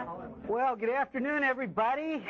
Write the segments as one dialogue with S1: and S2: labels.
S1: Well, good afternoon, everybody.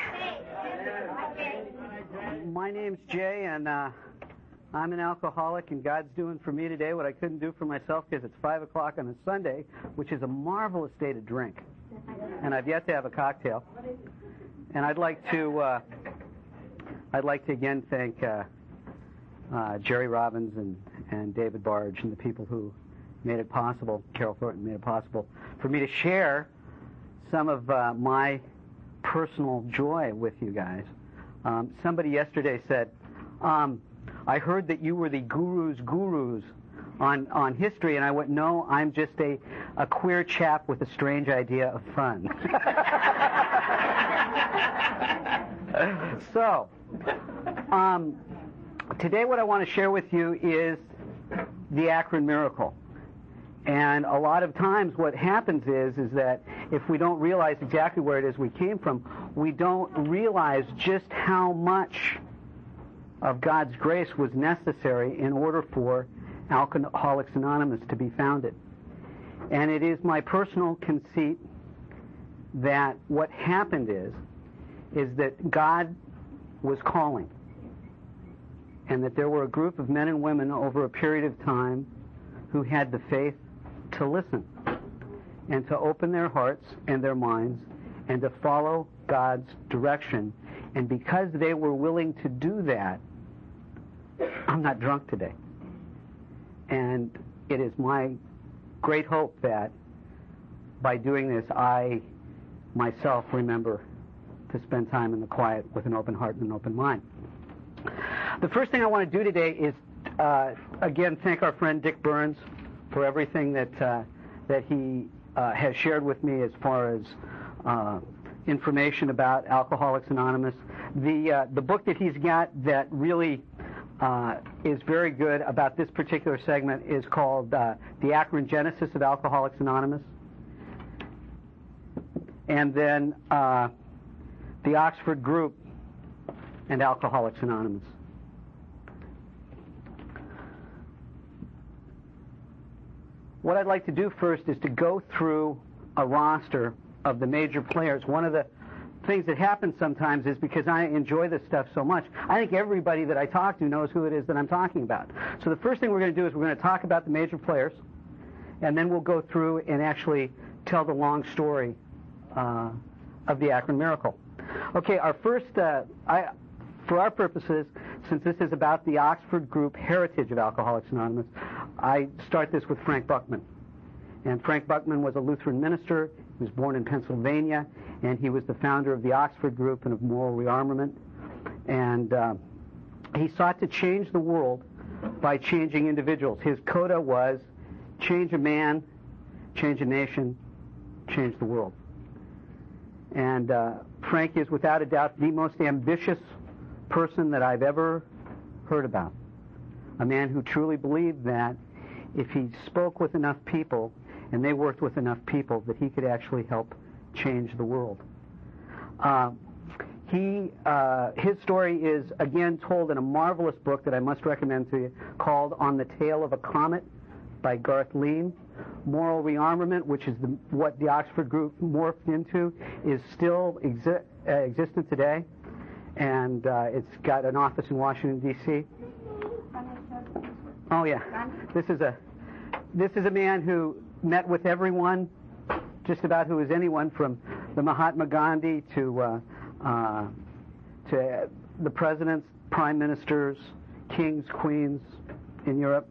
S1: My name's Jay, and I'm an alcoholic, and God's doing for me today what I couldn't do for myself because it's 5 o'clock on a Sunday, which is a marvelous day to drink. And I've yet to have a cocktail. And I'd like to again thank Jerry Robbins and David Barge and the people who made it possible, Carol Thornton made it possible, for me to share some of my personal joy with you guys. Somebody yesterday said, I heard that you were the gurus on history, and I went, no, I'm just a queer chap with a strange idea of fun. So, today what I want to share with you is the Akron Miracle. And a lot of times what happens is that if we don't realize exactly where it is we came from, we don't realize just how much of God's grace was necessary in order for Alcoholics Anonymous to be founded. And it is my personal conceit that what happened is that God was calling, and that there were a group of men and women over a period of time who had the faith to listen and to open their hearts and their minds and to follow God's direction. And because they were willing to do that, I'm not drunk today. And it is my great hope that by doing this, I myself remember to spend time in the quiet with an open heart and an open mind. The first thing I want to do today is, again, thank our friend Dick Burns for everything that he has shared with me as far as information about Alcoholics Anonymous. The book that he's got that really is very good about this particular segment is called The Akron Genesis of Alcoholics Anonymous. And then The Oxford Group and Alcoholics Anonymous. What I'd like to do first is to go through a roster of the major players. One of the things that happens sometimes is because I enjoy this stuff so much, I think everybody that I talk to knows who it is that I'm talking about. So the first thing we're going to do is we're going to talk about the major players, and then we'll go through and actually tell the long story of the Akron Miracle. Okay, our first, for our purposes, since this is about the Oxford Group heritage of Alcoholics Anonymous, I start this with Frank Buckman. And Frank Buckman was a Lutheran minister. He was born in Pennsylvania, and he was the founder of the Oxford Group and of Moral Rearmament. And he sought to change the world by changing individuals. His coda was change a man, change a nation, change the world. And Frank is without a doubt the most ambitious person that I've ever heard about. A man who truly believed that if he spoke with enough people and they worked with enough people, that he could actually help change the world. His story is again told in a marvelous book that I must recommend to you called On the Tail of a Comet by Garth Lean. Moral Rearmament, which is what the Oxford Group morphed into, is still existent today, and it's got an office in Washington, D.C. Oh yeah, this is a man who met with everyone, just about who is anyone, from the Mahatma Gandhi to the presidents, prime ministers, kings, queens in Europe.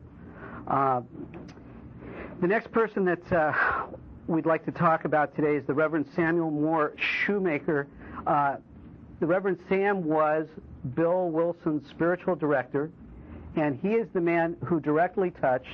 S1: The next person that we'd like to talk about today is the Reverend Samuel Moore Shoemaker. The Reverend Sam was Bill Wilson's spiritual director, and he is the man who directly touched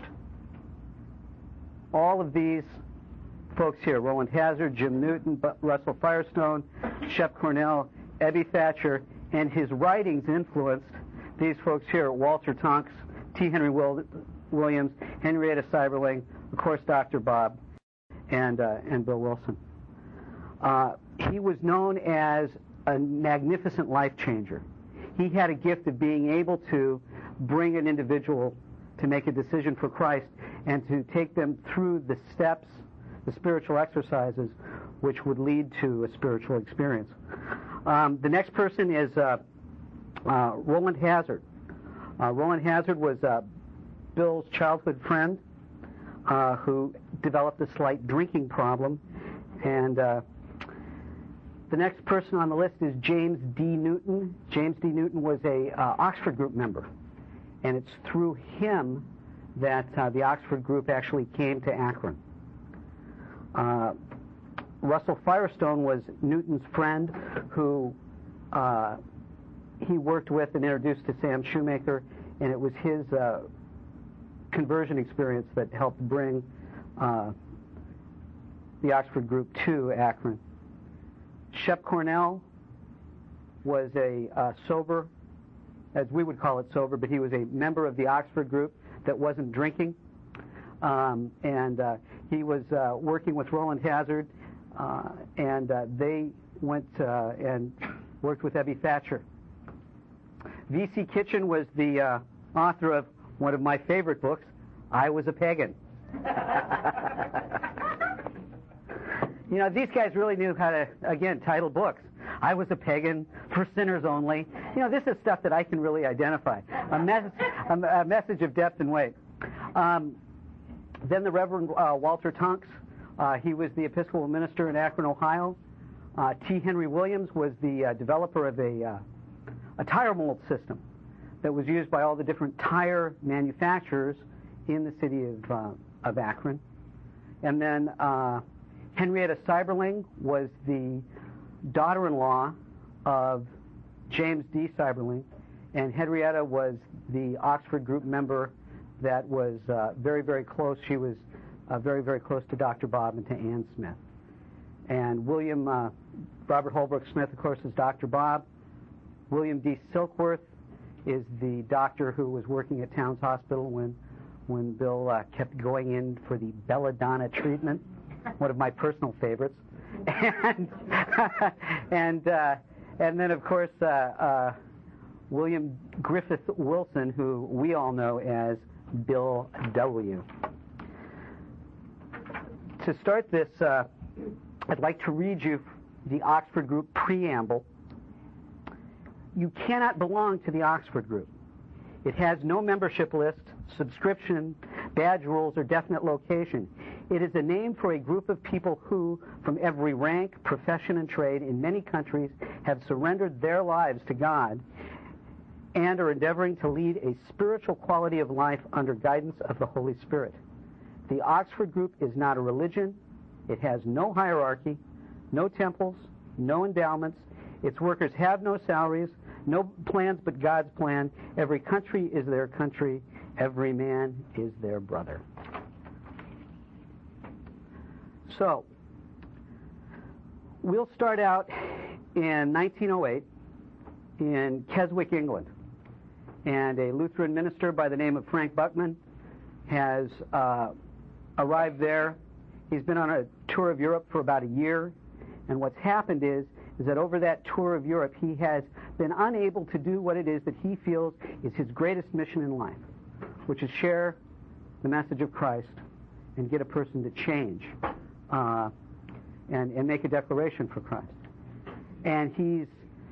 S1: all of these folks here: Roland Hazard, Jim Newton, Russell Firestone, Shep Cornell, Ebby Thatcher, and his writings influenced these folks here: Walter Tonks, T. Henry Williams, Henrietta Seiberling, of course, Dr. Bob, and Bill Wilson. He was known as a magnificent life changer. He had a gift of being able to bring an individual to make a decision for Christ and to take them through the steps the spiritual exercises which would lead to a spiritual experience. The next person is Roland Hazard. Roland Hazard was Bill's childhood friend who developed a slight drinking problem. And the next person on the list is James D. Newton. James D. Newton was a Oxford Group member. And it's through him that the Oxford Group actually came to Akron. Russell Firestone was Newton's friend who he worked with and introduced to Sam Shoemaker, and it was his conversion experience that helped bring the Oxford Group to Akron. Shep Cornell was a sober, as we would call it sober, but he was a member of the Oxford Group that wasn't drinking. And he was working with Roland Hazard, and they went and worked with Ebby Thatcher. V.C. Kitchen was the author of one of my favorite books, I Was a Pagan. You know, these guys really knew how to, again, title books. I Was a Pagan, For Sinners Only. You know, this is stuff that I can really identify. A message of depth and weight. Then the Reverend Walter Tonks. He was the Episcopal minister in Akron, Ohio. T. Henry Williams was the developer of a tire mold system that was used by all the different tire manufacturers in the city of Akron. And then Henrietta Seiberling was the daughter-in-law of James D. Seiberling, and Henrietta was the Oxford Group member that was very, very close. She was very, very close to Dr. Bob and to Ann Smith. And Robert Holbrook Smith, of course, is Dr. Bob. William D. Silkworth is the doctor who was working at Towns Hospital when Bill kept going in for the belladonna treatment, one of my personal favorites. And then, of course, William Griffith Wilson, who we all know as Bill W. To start this, I'd like to read you the Oxford Group preamble. You cannot belong to the Oxford Group. It has no membership list, subscription, badge rules, or definite location. It is a name for a group of people who, from every rank, profession, and trade in many countries, have surrendered their lives to God and are endeavoring to lead a spiritual quality of life under guidance of the Holy Spirit. The Oxford Group is not a religion. It has no hierarchy, no temples, no endowments. Its workers have no salaries, no plans but God's plan. Every country is their country. Every man is their brother. So, we'll start out in 1908 in Keswick, England. And a Lutheran minister by the name of Frank Buckman has arrived there. He's been on a tour of Europe for about a year. And what's happened is that over that tour of Europe, he has been unable to do what it is that he feels is his greatest mission in life, which is share the message of Christ and get a person to change and make a declaration for Christ. And he's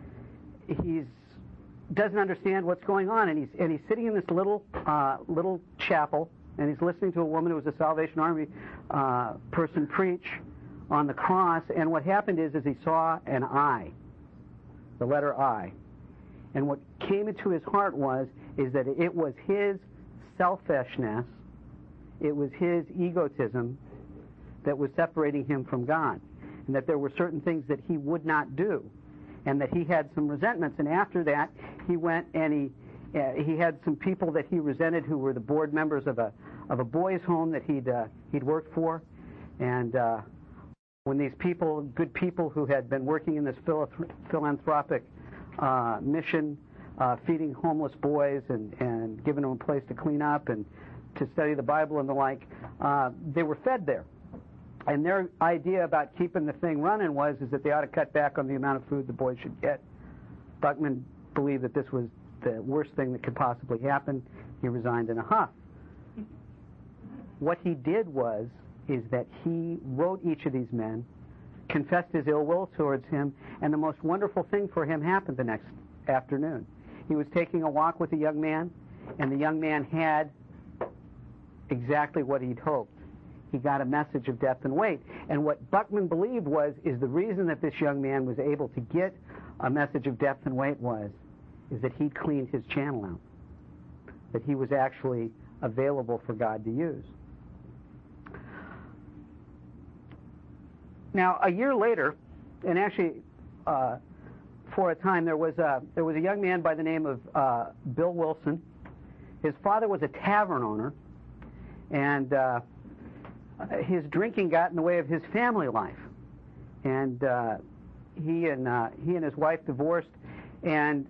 S1: doesn't understand what's going on, and he's sitting in this little chapel, and he's listening to a woman who was a Salvation Army person preach on the cross. And what happened is he saw an I, the letter I, and what came into his heart is that it was his selfishness, it was his egotism that was separating him from God, and that there were certain things that he would not do, and that he had some resentments. And after that, he went and he had some people that he resented who were the board members of a boys' home that he'd worked for, and when these people, good people who had been working in this philanthropic mission, feeding homeless boys and giving them a place to clean up and to study the Bible and the like, they were fed there. And their idea about keeping the thing running is that they ought to cut back on the amount of food the boys should get. Buckman believed that this was the worst thing that could possibly happen. He resigned in a huff. What he did was is that he wrote each of these men, confessed his ill will towards him, and the most wonderful thing for him happened the next afternoon. He was taking a walk with a young man, and the young man had exactly what he'd hoped. He got a message of depth and weight. And what Buckman believed is the reason that this young man was able to get a message of depth and weight is that he'd cleaned his channel out, that he was actually available for God to use. Now, a year later, and actually for a time, there was a young man by the name of Bill Wilson. His father was a tavern owner, and his drinking got in the way of his family life. And he and his wife divorced, and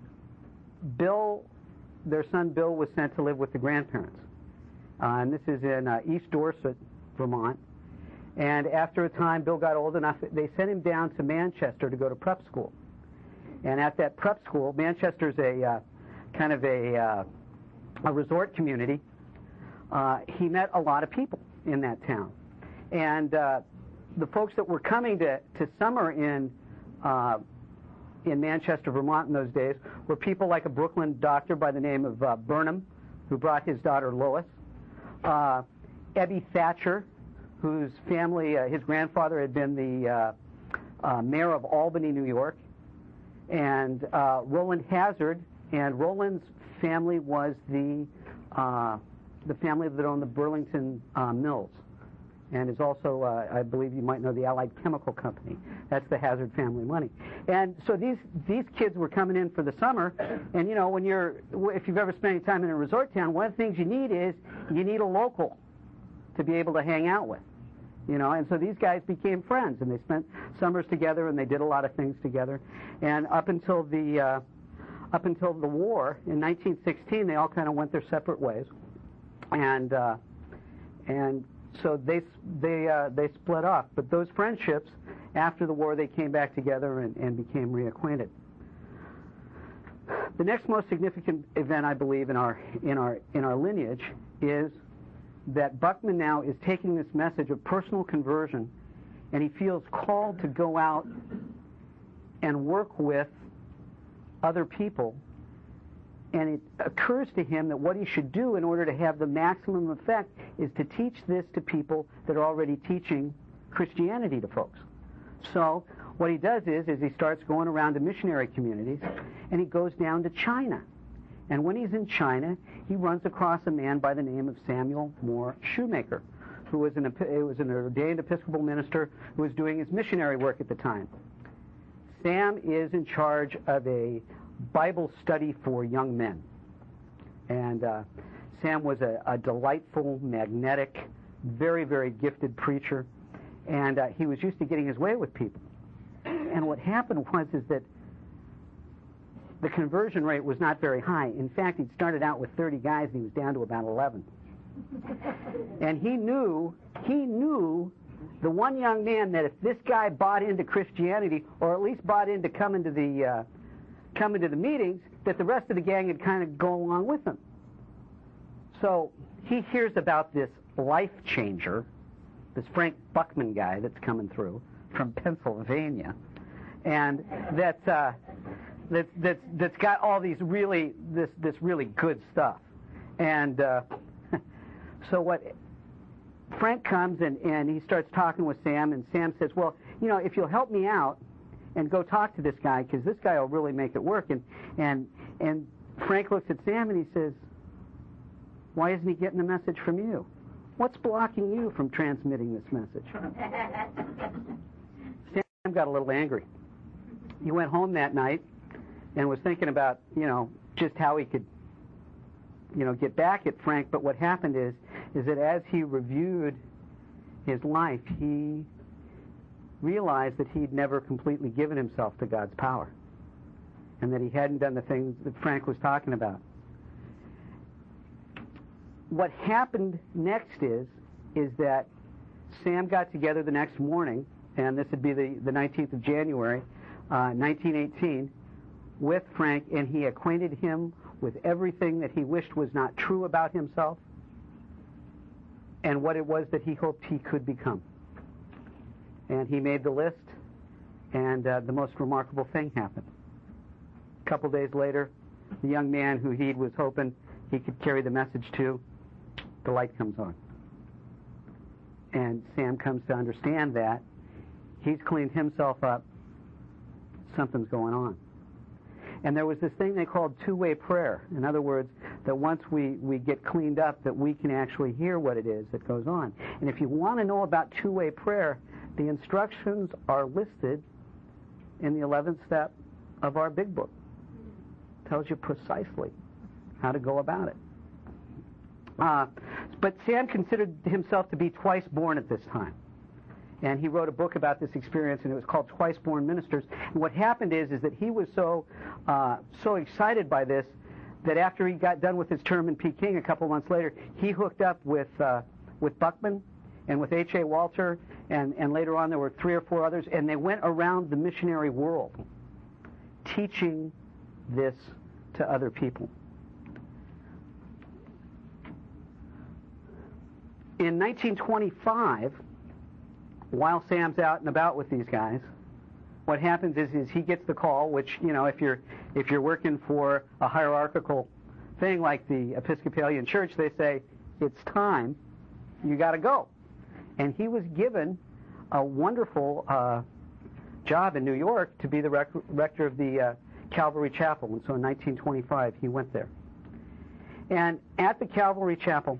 S1: their son Bill was sent to live with the grandparents. And this is in East Dorset, Vermont. And after a time, Bill got old enough, they sent him down to Manchester to go to prep school. And at that prep school, Manchester's a kind of a resort community. He met a lot of people in that town. And the folks that were coming to summer in Manchester, Vermont in those days were people like a Brooklyn doctor by the name of Burnham, who brought his daughter Lois, Ebby Thatcher, whose family, his grandfather had been the mayor of Albany, New York, and Roland Hazard, and Roland's family was the family that owned the Burlington Mills, and is also, I believe you might know, the Allied Chemical Company. That's the Hazard family money. And so these kids were coming in for the summer, and if you've ever spent any time in a resort town, one of the things you need a local to be able to hang out with, and so these guys became friends, and they spent summers together, and they did a lot of things together, and up until the war in 1916, they all kind of went their separate ways, and so they split off. But those friendships, after the war, they came back together and became reacquainted. The next most significant event, I believe, in our lineage is that Buckman now is taking this message of personal conversion, and he feels called to go out and work with other people. And it occurs to him that what he should do in order to have the maximum effect is to teach this to people that are already teaching Christianity to folks. So what he does is he starts going around to missionary communities, and he goes down to China. And when he's in China, he runs across a man by the name of Samuel Moore Shoemaker, who was an ordained Episcopal minister who was doing his missionary work at the time. Sam is in charge of a Bible study for young men. And Sam was a delightful, magnetic, very, very gifted preacher, and he was used to getting his way with people. And what happened is that the conversion rate was not very high. In fact, he'd started out with 30 guys, and he was down to about 11. And he knew the one young man that if this guy bought into Christianity, or at least bought into coming to the meetings, that the rest of the gang would kind of go along with him. So he hears about this life changer, this Frank Buckman guy that's coming through from Pennsylvania, and that's got all these really this really good stuff. And so what Frank comes and he starts talking with Sam, and Sam says, well, if you'll help me out and go talk to this guy, because this guy will really make it work. And Frank looks at Sam and he says, why isn't he getting the message from you? What's blocking you from transmitting this message? Sam got a little angry. He went home that night and was thinking about, just how he could, get back at Frank. But what happened is that as he reviewed his life, he realized that he'd never completely given himself to God's power, and that he hadn't done the things that Frank was talking about. What happened next is that Sam got together the next morning, and this would be the 19th of January, 1918, with Frank, and he acquainted him with everything that he wished was not true about himself, and what it was that he hoped he could become. And he made the list, and the most remarkable thing happened. A couple days later, the young man who he was hoping he could carry the message to, the light comes on. And Sam comes to understand that he's cleaned himself up, something's going on. And there was this thing they called two-way prayer. In other words, that once we get cleaned up, that we can actually hear what it is that goes on. And if you want to know about two-way prayer, the instructions are listed in the 11th step of our big book. It tells you precisely how to go about it. But Sam considered himself to be twice born at this time. And he wrote a book about this experience, and it was called Twice Born Ministers. And what happened is that he was so excited by this that after he got done with his term in Peking a couple months later, he hooked up with Buckman and with H.A. Walter, and later on there were 3 or 4 others, and they went around the missionary world teaching this to other people. In 1925, while Sam's out and about with these guys, what happens is he gets the call, which, you know, if you're working for a hierarchical thing like the Episcopalian Church, they say, it's time, you got to go. And he was given a wonderful job in New York to be the rector of the Calvary Chapel. And so in 1925, he went there. And at the Calvary Chapel,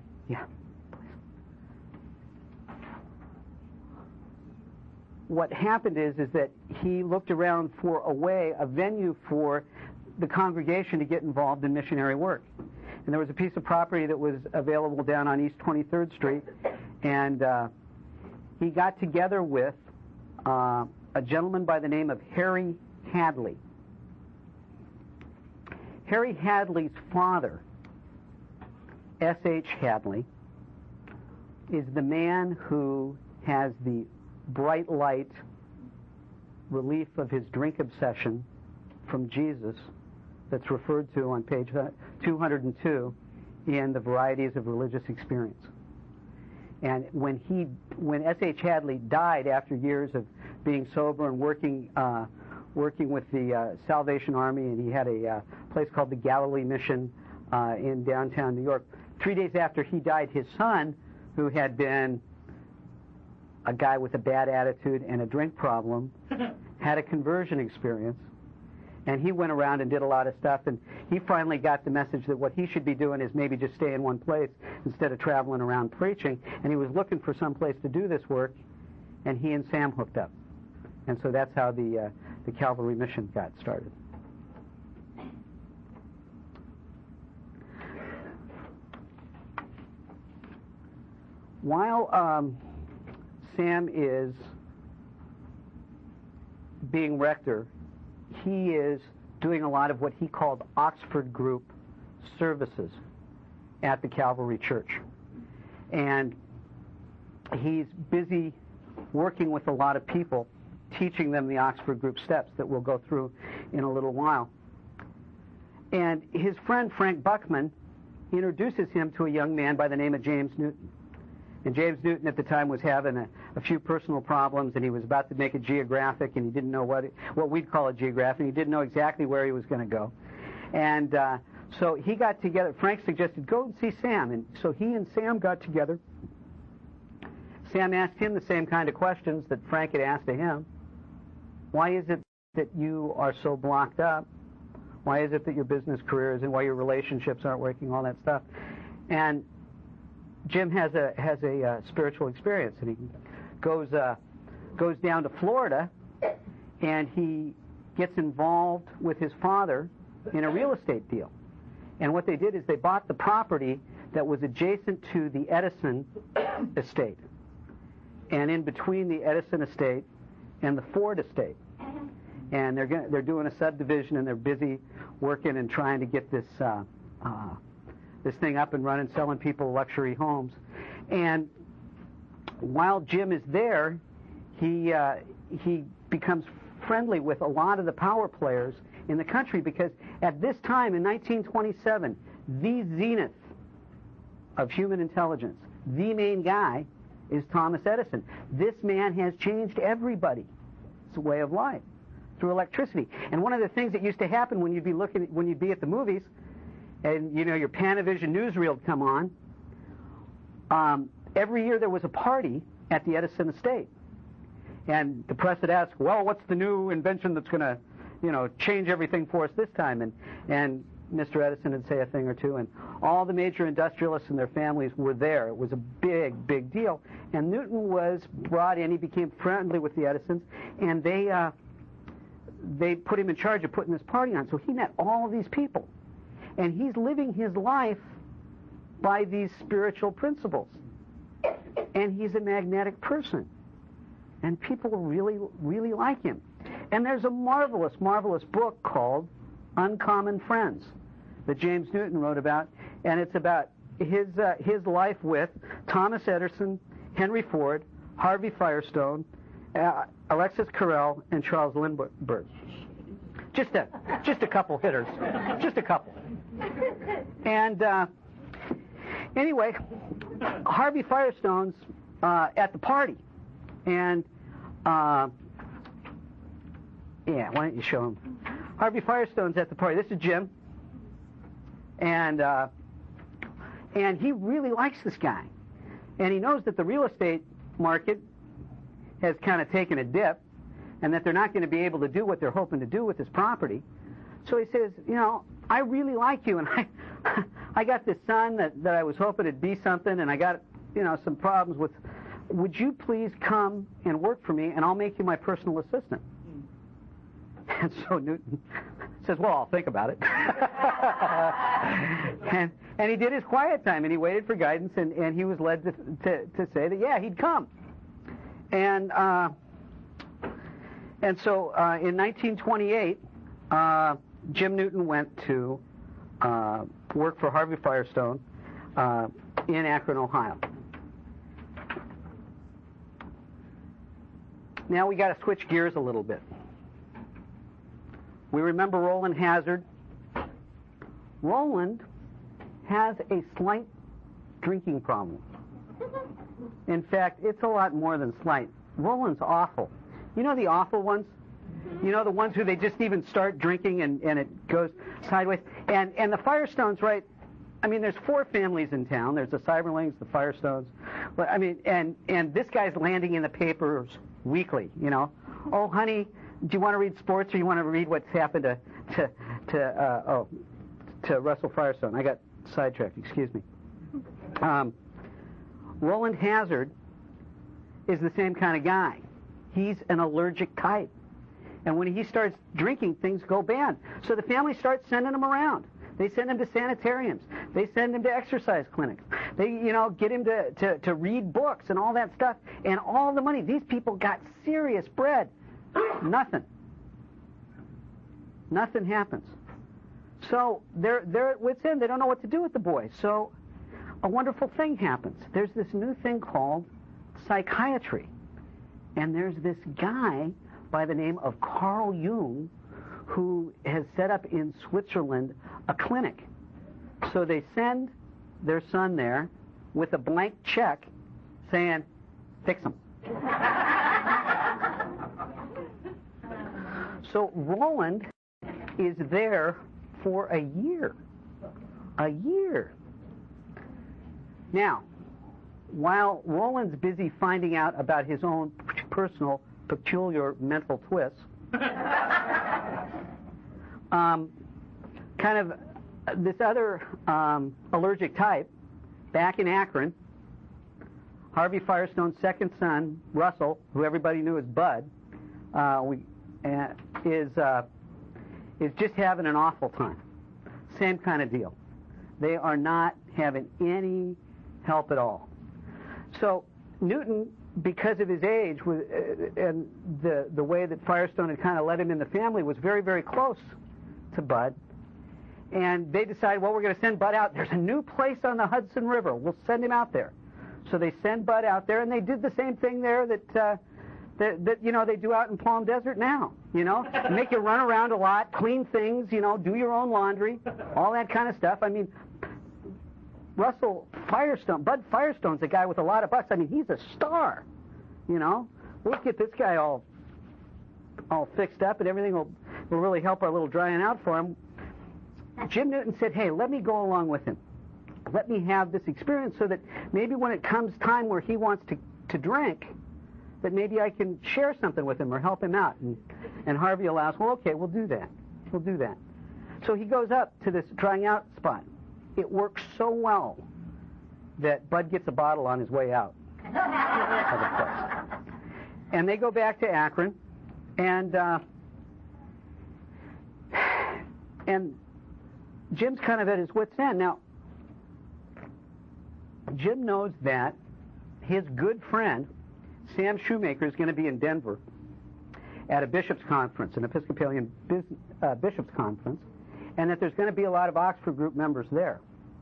S1: what happened is that he looked around for a venue for the congregation to get involved in missionary work. And there was a piece of property that was available down on East 23rd Street, and he got together with a gentleman by the name of Harry Hadley. Harry Hadley's father, S.H. Hadley, is the man who has the bright light relief of his drink obsession from Jesus that's referred to on page 202 in the Varieties of Religious Experience. And when S.H. Hadley died after years of being sober and working with the Salvation Army, and he had a place called the Galilee Mission in downtown New York, 3 days after he died, his son, who had been a guy with a bad attitude and a drink problem, had a conversion experience, and he went around and did a lot of stuff, and he finally got the message that what he should be doing is maybe just stay in one place instead of traveling around preaching, and he was looking for some place to do this work, and he and Sam hooked up. And so that's how the Calvary Mission got started. While Sam is being rector, he is doing a lot of what he called Oxford Group services at the Calvary Church. And he's busy working with a lot of people, teaching them the Oxford Group steps that we'll go through in a little while. And his friend Frank Buckman introduces him to a young man by the name of James Newton. And James Newton at the time was having a few personal problems, and he was about to make a geographic, and he didn't know what we'd call a geographic. He didn't know exactly where he was going to go. And so he got together. Frank suggested, go and see Sam. And so he and Sam got together. Sam asked him the same kind of questions that Frank had asked to him. Why is it that you are so blocked up? Why is it that your business career isn't, why your relationships aren't working, all that stuff? And Jim has a spiritual experience, and he goes down to Florida, and he gets involved with his father in a real estate deal. And what they did is they bought the property that was adjacent to the Edison estate, and in between the Edison estate and the Ford estate. And they're doing a subdivision, and they're busy working and trying to get this thing up and running, selling people luxury homes. And while Jim is there, he becomes friendly with a lot of the power players in the country, because at this time in 1927, the zenith of human intelligence, the main guy is Thomas Edison. This man has changed everybody's way of life through electricity. And one of the things that used to happen when you'd be at the movies, and your Panavision newsreel would come on, every year there was a party at the Edison estate. And the press would ask, well, what's the new invention that's going to, change everything for us this time? And Mr. Edison would say a thing or two, and all the major industrialists and their families were there. It was a big, big deal. And Newton was brought in. He became friendly with the Edisons, and they put him in charge of putting this party on. So he met all of these people, and he's living his life by these spiritual principles. And he's a magnetic person, and people really, really like him. And there's a marvelous, marvelous book called Uncommon Friends that James Newton wrote about, and it's about his life with Thomas Edison, Henry Ford, Harvey Firestone, Alexis Carrel, and Charles Lindbergh. Just a couple hitters, just a couple. And anyway, Harvey Firestone's at the party, and why don't you show him? Harvey Firestone's at the party. This is Jim, and he really likes this guy, and he knows that the real estate market has kind of taken a dip, and that they're not going to be able to do what they're hoping to do with this property. So he says, I really like you, and I got this son that I was hoping it'd be something, and I got some problems with. Would you please come and work for me, and I'll make you my personal assistant? And so Newton says, well, I'll think about it. and he did his quiet time, and he waited for guidance, and he was led to say that, yeah, he'd come. And so in 1928, Jim Newton went to work for Harvey Firestone in Akron, Ohio. Now we got to switch gears a little bit. We remember Roland Hazard. Roland has a slight drinking problem. In fact, it's a lot more than slight. Roland's awful. You know the awful ones? You know the ones who they just even start drinking and it goes sideways? And the Firestones, right? I mean, there's 4 families in town. There's the Cyberlings, the Firestones. But I mean, and this guy's landing in the papers weekly, Oh, honey, do you want to read sports, or you want to read what's happened to Russell Firestone? I got sidetracked, excuse me. Roland Hazard is the same kind of guy. He's an allergic type. And when he starts drinking, things go bad. So the family starts sending him around. They send him to sanitariums. They send him to exercise clinics. They, get him to read books and all that stuff. And all the money. These people got serious bread. Nothing. Nothing happens. So they're at wit's end. They don't know what to do with the boy. So a wonderful thing happens. There's this new thing called psychiatry. And there's this guy by the name of Carl Jung who has set up in Switzerland a clinic. So they send their son there with a blank check saying, fix him. So Roland is there for a year. A year. Now, while Roland's busy finding out about his own personal, peculiar mental twists, kind of this other allergic type, back in Akron, Harvey Firestone's second son, Russell, who everybody knew as Bud, is just having an awful time. Same kind of deal. They are not having any help at all. So Newton, because of his age and the way that Firestone had kind of let him in the family, was very, very close to Bud. And they decided, well, we're going to send Bud out. There's a new place on the Hudson River. We'll send him out there. So they send Bud out there, and they did the same thing there that they do out in Palm Desert now. Make you run around a lot, clean things, do your own laundry, all that kind of stuff. I mean, Russell Firestone, Bud Firestone's a guy with a lot of bucks. I mean, he's a star, you know. We'll get this guy all fixed up, and everything will really help our little drying out for him. Jim Newton said, hey, let me go along with him. Let me have this experience so that maybe when it comes time where he wants to drink, that maybe I can share something with him or help him out. And Harvey allows, well, okay, we'll do that. We'll do that. So he goes up to this drying out spot. It works so well that Bud gets a bottle on his way out of the place. And they go back to Akron, and Jim's kind of at his wit's end. Now, Jim knows that his good friend, Sam Shoemaker, is going to be in Denver at a bishop's conference, an Episcopalian bishop's conference, and that there's going to be a lot of Oxford Group members there.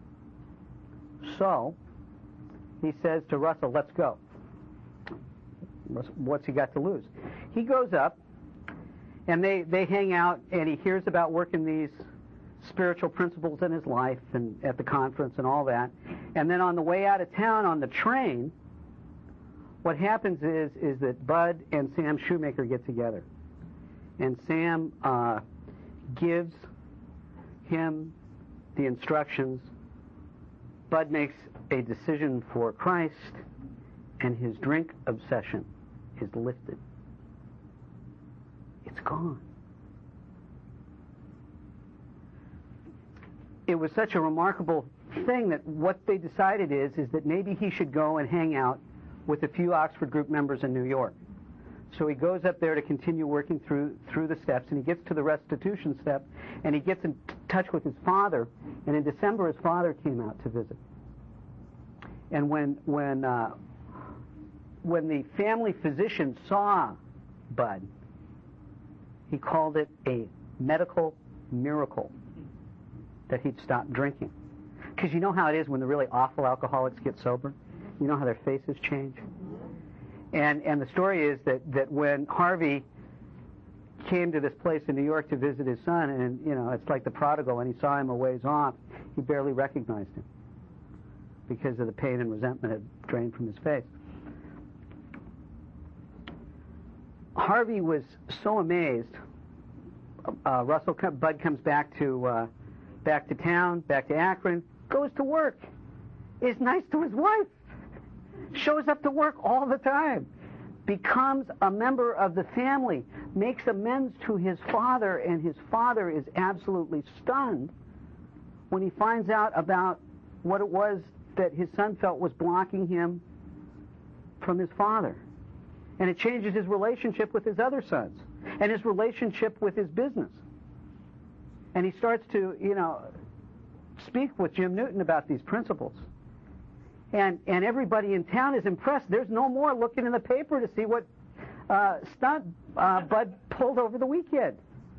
S1: So he says to Russell, let's go. What's he got to lose? He goes up, and they hang out, and he hears about working these spiritual principles in his life and at the conference and all that. And then on the way out of town on the train, what happens is that Bud and Sam Shoemaker get together. And Sam gives him the instructions. Bud makes a decision for Christ, and his drink obsession is lifted. It's gone. It was such a remarkable thing that what they decided is that maybe he should go and hang out with a few Oxford Group members in New York. So he goes up there to continue working through the steps, and he gets to the restitution step, and he gets in touch with his father, and in December his father came out to visit. And when the family physician saw Bud, he called it a medical miracle that he'd stopped drinking. Because you know how it is when the really awful alcoholics get sober? You know how their faces change? And the story is that when Harvey came to this place in New York to visit his son, and, you know, it's like the prodigal, and he saw him a ways off, he barely recognized him because of the pain and resentment had drained from his face. Harvey was so amazed. Bud comes back to town, back to Akron, goes to work, is nice to his wife, shows up to work all the time, becomes a member of the family, makes amends to his father, and his father is absolutely stunned when he finds out about what it was that his son felt was blocking him from his father. And it changes his relationship with his other sons and his relationship with his business. And he starts to, you know, speak with Jim Newton about these principles. And everybody in town is impressed. There's no more looking in the paper to see what stunt Bud pulled over the weekend.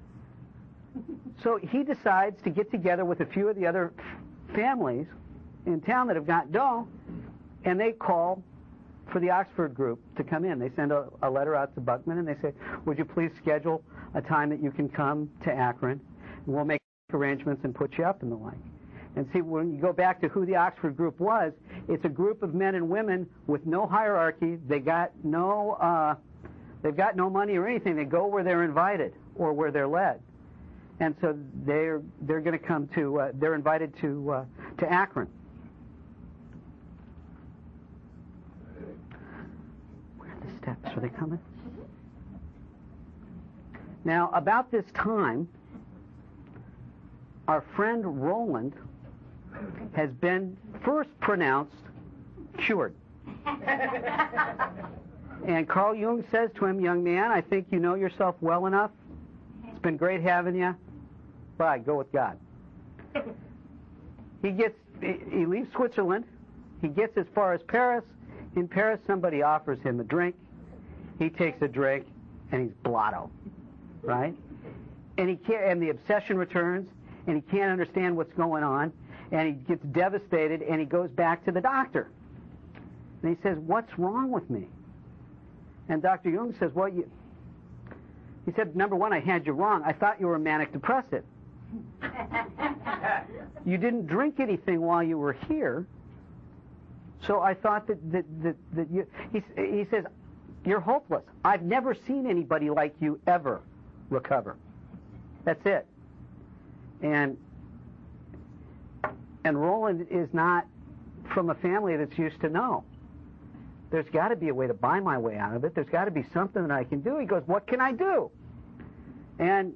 S1: So he decides to get together with a few of the other families in town that have got dough, and they call for the Oxford Group to come in. They send a letter out to Buckman, and they say, would you please schedule a time that you can come to Akron, and we'll make arrangements and put you up and the like. And see, when you go back to who the Oxford Group was, it's a group of men and women with no hierarchy. They've got no money or anything. They go where they're invited or where they're led. And so they're going to come to, they're invited to Akron. Where are the steps? Are they coming? Now, about this time, our friend Roland has been first pronounced cured. And Carl Jung says to him, young man, I think you know yourself well enough. It's been great having you. Bye, go with God. He leaves Switzerland. He gets as far as Paris. In Paris, somebody offers him a drink. He takes a drink, and he's blotto, right? And the obsession returns, and he can't understand what's going on, and he gets devastated, and he goes back to the doctor. And he says, what's wrong with me? And Dr. Jung says, well, he said, number one, I had you wrong. I thought you were manic depressive. You didn't drink anything while you were here. So I thought that you, he says, you're hopeless. I've never seen anybody like you ever recover. That's it. And Roland is not from a family that's used to no. There's got to be a way to buy my way out of it. There's got to be something that I can do. He goes, what can I do? And,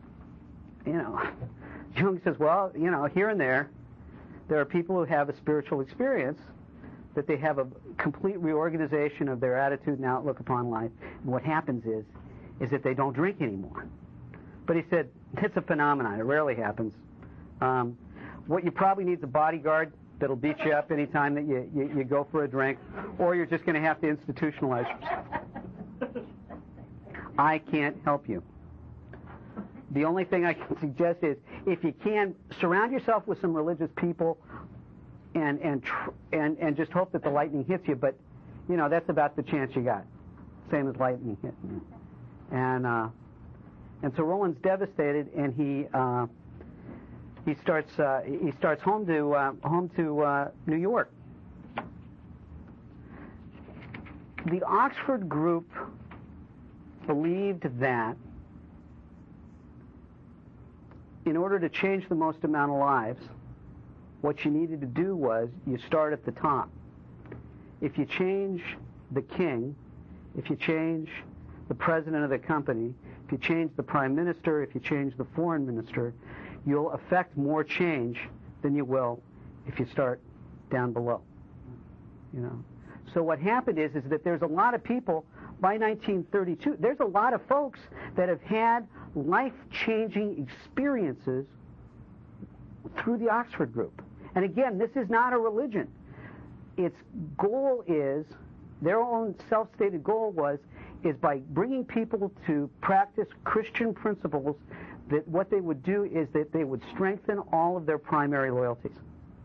S1: Jung says, well, here and there are people who have a spiritual experience, that they have a complete reorganization of their attitude and outlook upon life. And what happens is that they don't drink anymore. But he said, it's a phenomenon. It rarely happens. What you probably need is a bodyguard that'll beat you up anytime that you go for a drink, or you're just going to have to institutionalize yourself. I can't help you. The only thing I can suggest is, if you can, surround yourself with some religious people and just hope that the lightning hits you. But, that's about the chance you got. Same as lightning hitting you. And so Roland's devastated, and he starts home to New York. The Oxford group believed that in order to change the most amount of lives, what you needed to do was you start at the top. If you change the king, if you change the president of the company, if you change the prime minister, if you change the foreign minister, you'll affect more change than you will if you start down below. So what happened is that there's a lot of people by 1932. There's a lot of folks that have had life-changing experiences through the Oxford group. And again, this is not a religion. Its goal is, their own self-stated goal is by bringing people to practice Christian principles, that what they would do is that they would strengthen all of their primary loyalties.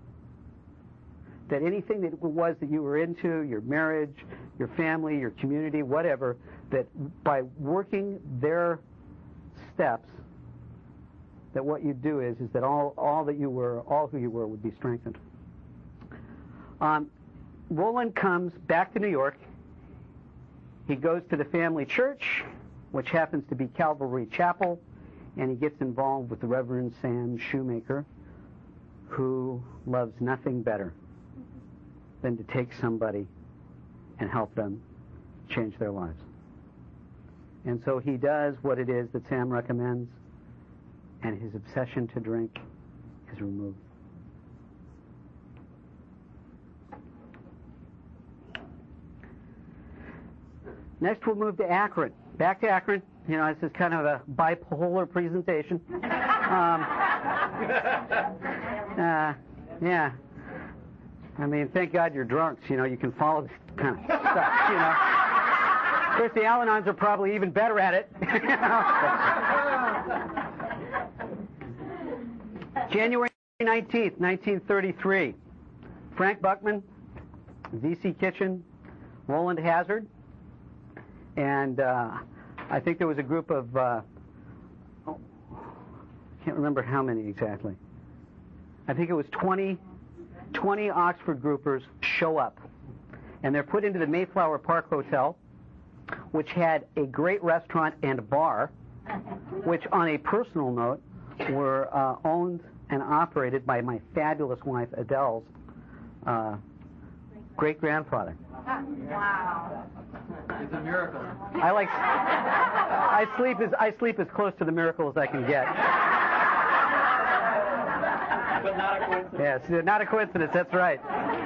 S1: That anything that it was that you were into, your marriage, your family, your community, whatever, that by working their steps, that what you do is that all who you were would be strengthened. Roland comes back to New York. He goes to the family church, which happens to be Calvary Chapel, and he gets involved with the Reverend Sam Shoemaker, who loves nothing better than to take somebody and help them change their lives. And so he does what it is that Sam recommends, and his obsession to drink is removed. Next, we'll move to Akron. Back to Akron. This is kind of a bipolar presentation. Yeah. Thank God you're drunks. You can follow this kind of stuff, Of course, the Al-Anons are probably even better at it. January 19th, 1933. Frank Buckman, V.C. Kitchen, Roland Hazard, and I think there was a group of, can't remember how many exactly. I think it was 20 Oxford groupers show up. And they're put into the Mayflower Park Hotel, which had a great restaurant and bar, which, on a personal note, were owned and operated by my fabulous wife, Adele's great-grandfather.
S2: Wow.
S3: It's a miracle.
S1: I sleep as close to the miracle as I can get.
S3: But not a coincidence.
S1: Yes, not a coincidence. That's right.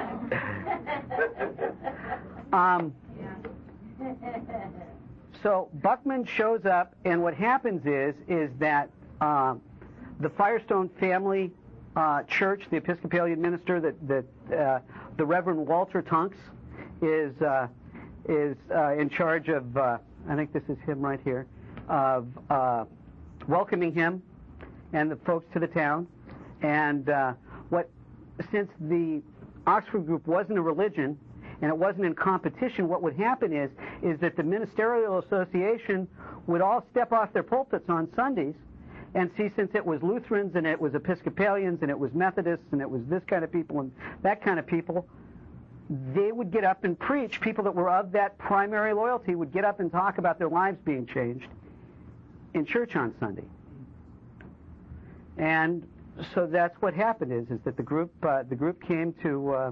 S1: So Buckman shows up, and what happens is that the Firestone family church, the Episcopalian minister, that the Reverend Walter Tunks is in charge of. I think this is him right here, of welcoming him and the folks to the town. And since the Oxford group wasn't a religion and it wasn't in competition, what would happen is that the ministerial association would all step off their pulpits on Sundays And see, since it was Lutherans and it was Episcopalians and it was Methodists and it was this kind of people and that kind of people, they would get up and preach. People that were of that primary loyalty would get up and talk about their lives being changed in church on Sunday. And so that's what happened is that the group came to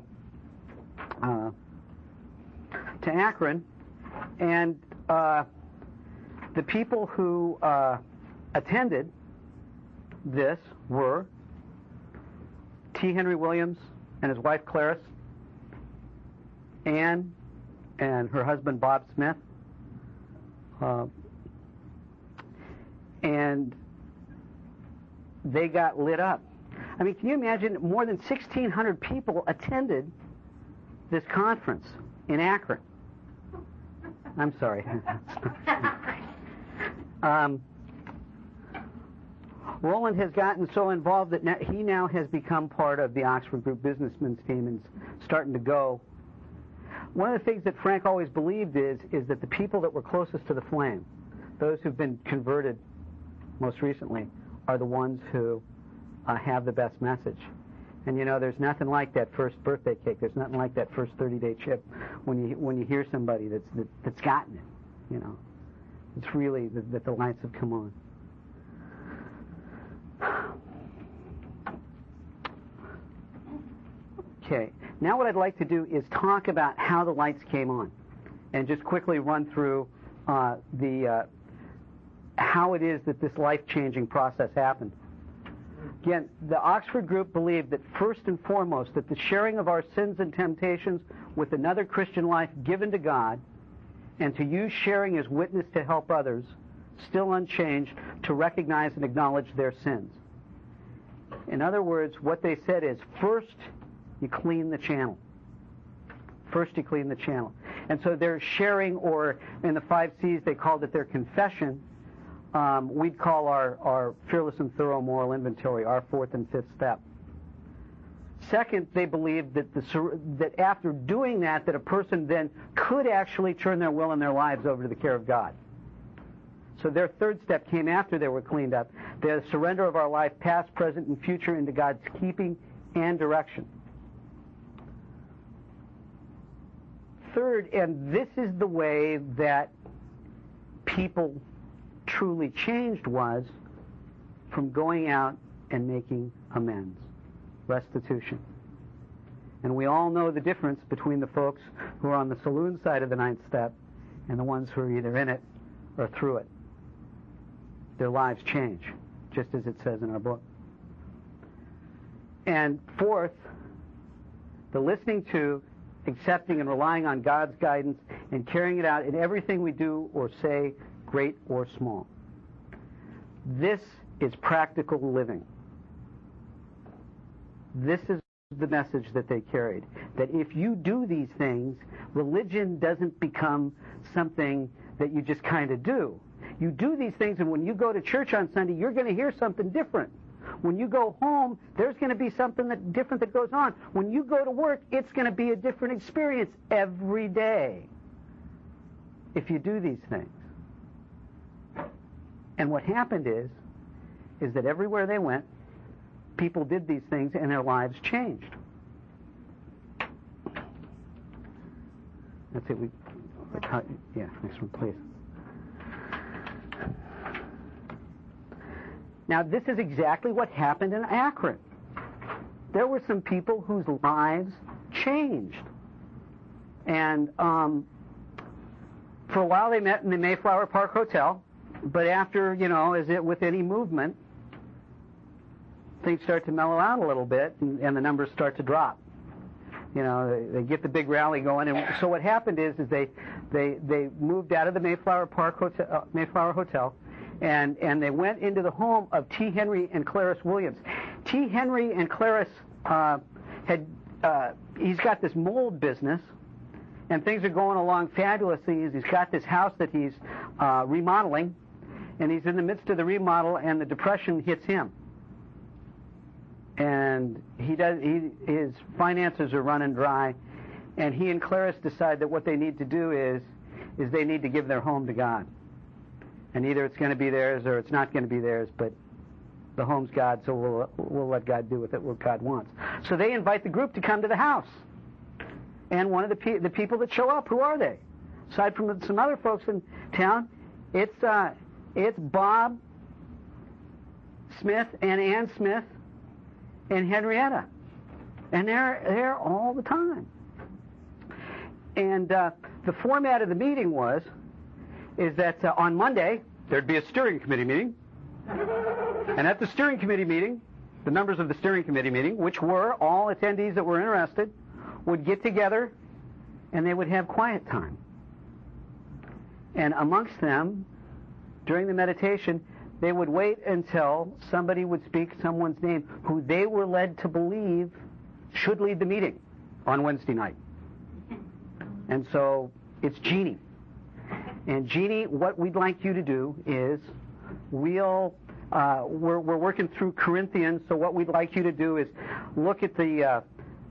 S1: Akron, and the people who attended this were T. Henry Williams and his wife Clarice, Anne and her husband Bob Smith, and they got lit up. I mean, can you imagine more than 1,600 people attended this conference in Akron? I'm sorry. Roland has gotten so involved that he now has become part of the Oxford Group Businessmen's team and starting to go. One of the things that Frank always believed is that the people that were closest to the flame, those who've been converted most recently, are the ones who have the best message. And you know, there's nothing like that first birthday cake. There's nothing like that first 30-day chip when you hear somebody that's gotten it. You know, it's really that the lights have come on. Okay. Now what I'd like to do is talk about how the lights came on, and just quickly run through how it is that this life-changing process happened. Again, the Oxford Group believed that first and foremost that the sharing of our sins and temptations with another Christian life given to God, and to use sharing as witness to help others, still unchanged, to recognize and acknowledge their sins. In other words, what they said is, first you clean the channel. First you clean the channel. And so their sharing, or in the 5 C's they called it their confession, we'd call our fearless and thorough moral inventory, our 4th and 5th step. Second, they believed that after doing that a person then could actually turn their will and their lives over to the care of God. So their 3rd step came after they were cleaned up, the surrender of our life, past, present, and future, into God's keeping and direction. Third, and this is the way that people truly changed, was from going out and making amends, restitution. And we all know the difference between the folks who are on the saloon side of the 9th step and the ones who are either in it or through it. Their lives change, just as it says in our book. And fourth, the listening to, accepting and relying on God's guidance, and carrying it out in everything we do or say, great or small. This is practical living. This is the message that they carried. That if you do these things, religion doesn't become something that you just kind of do. You do these things, and when you go to church on Sunday, you're going to hear something different. When you go home, there's going to be something different that goes on. When you go to work, it's going to be a different experience every day if you do these things. And what happened is that everywhere they went, people did these things and their lives changed. That's it. Yeah, next one, please. Now, this is exactly what happened in Akron. There were some people whose lives changed. And for a while they met in the Mayflower Park Hotel, but after, as it with any movement, things start to mellow out a little bit, and the numbers start to drop. They get the big rally going, and so what happened is they moved out of the Mayflower Hotel, and they went into the home of T. Henry and Clarice Williams. T. Henry and Clarice he's got this mold business, and things are going along fabulously. He's got this house that he's remodeling, and he's in the midst of the remodel, and the Depression hits him. And his finances are running dry, and he and Clarice decide that what they need to do is they need to give their home to God. And either it's going to be theirs or it's not going to be theirs, but the home's God, so we'll let God do with it what God wants. So they invite the group to come to the house. And one of the people that show up, who are they? Aside from some other folks in town, it's Bob Smith and Ann Smith and Henrietta. And they're there all the time. And the format of the meeting is that on Monday, there'd be a steering committee meeting. And at the steering committee meeting, the members of the steering committee meeting, which were all attendees that were interested, would get together and they would have quiet time. And amongst them, during the meditation, they would wait until somebody would speak someone's name who they were led to believe should lead the meeting on Wednesday night. And so it's Jeannie. And Jeannie, what we'd like you to do is we're working through Corinthians, so what we'd like you to do is look at the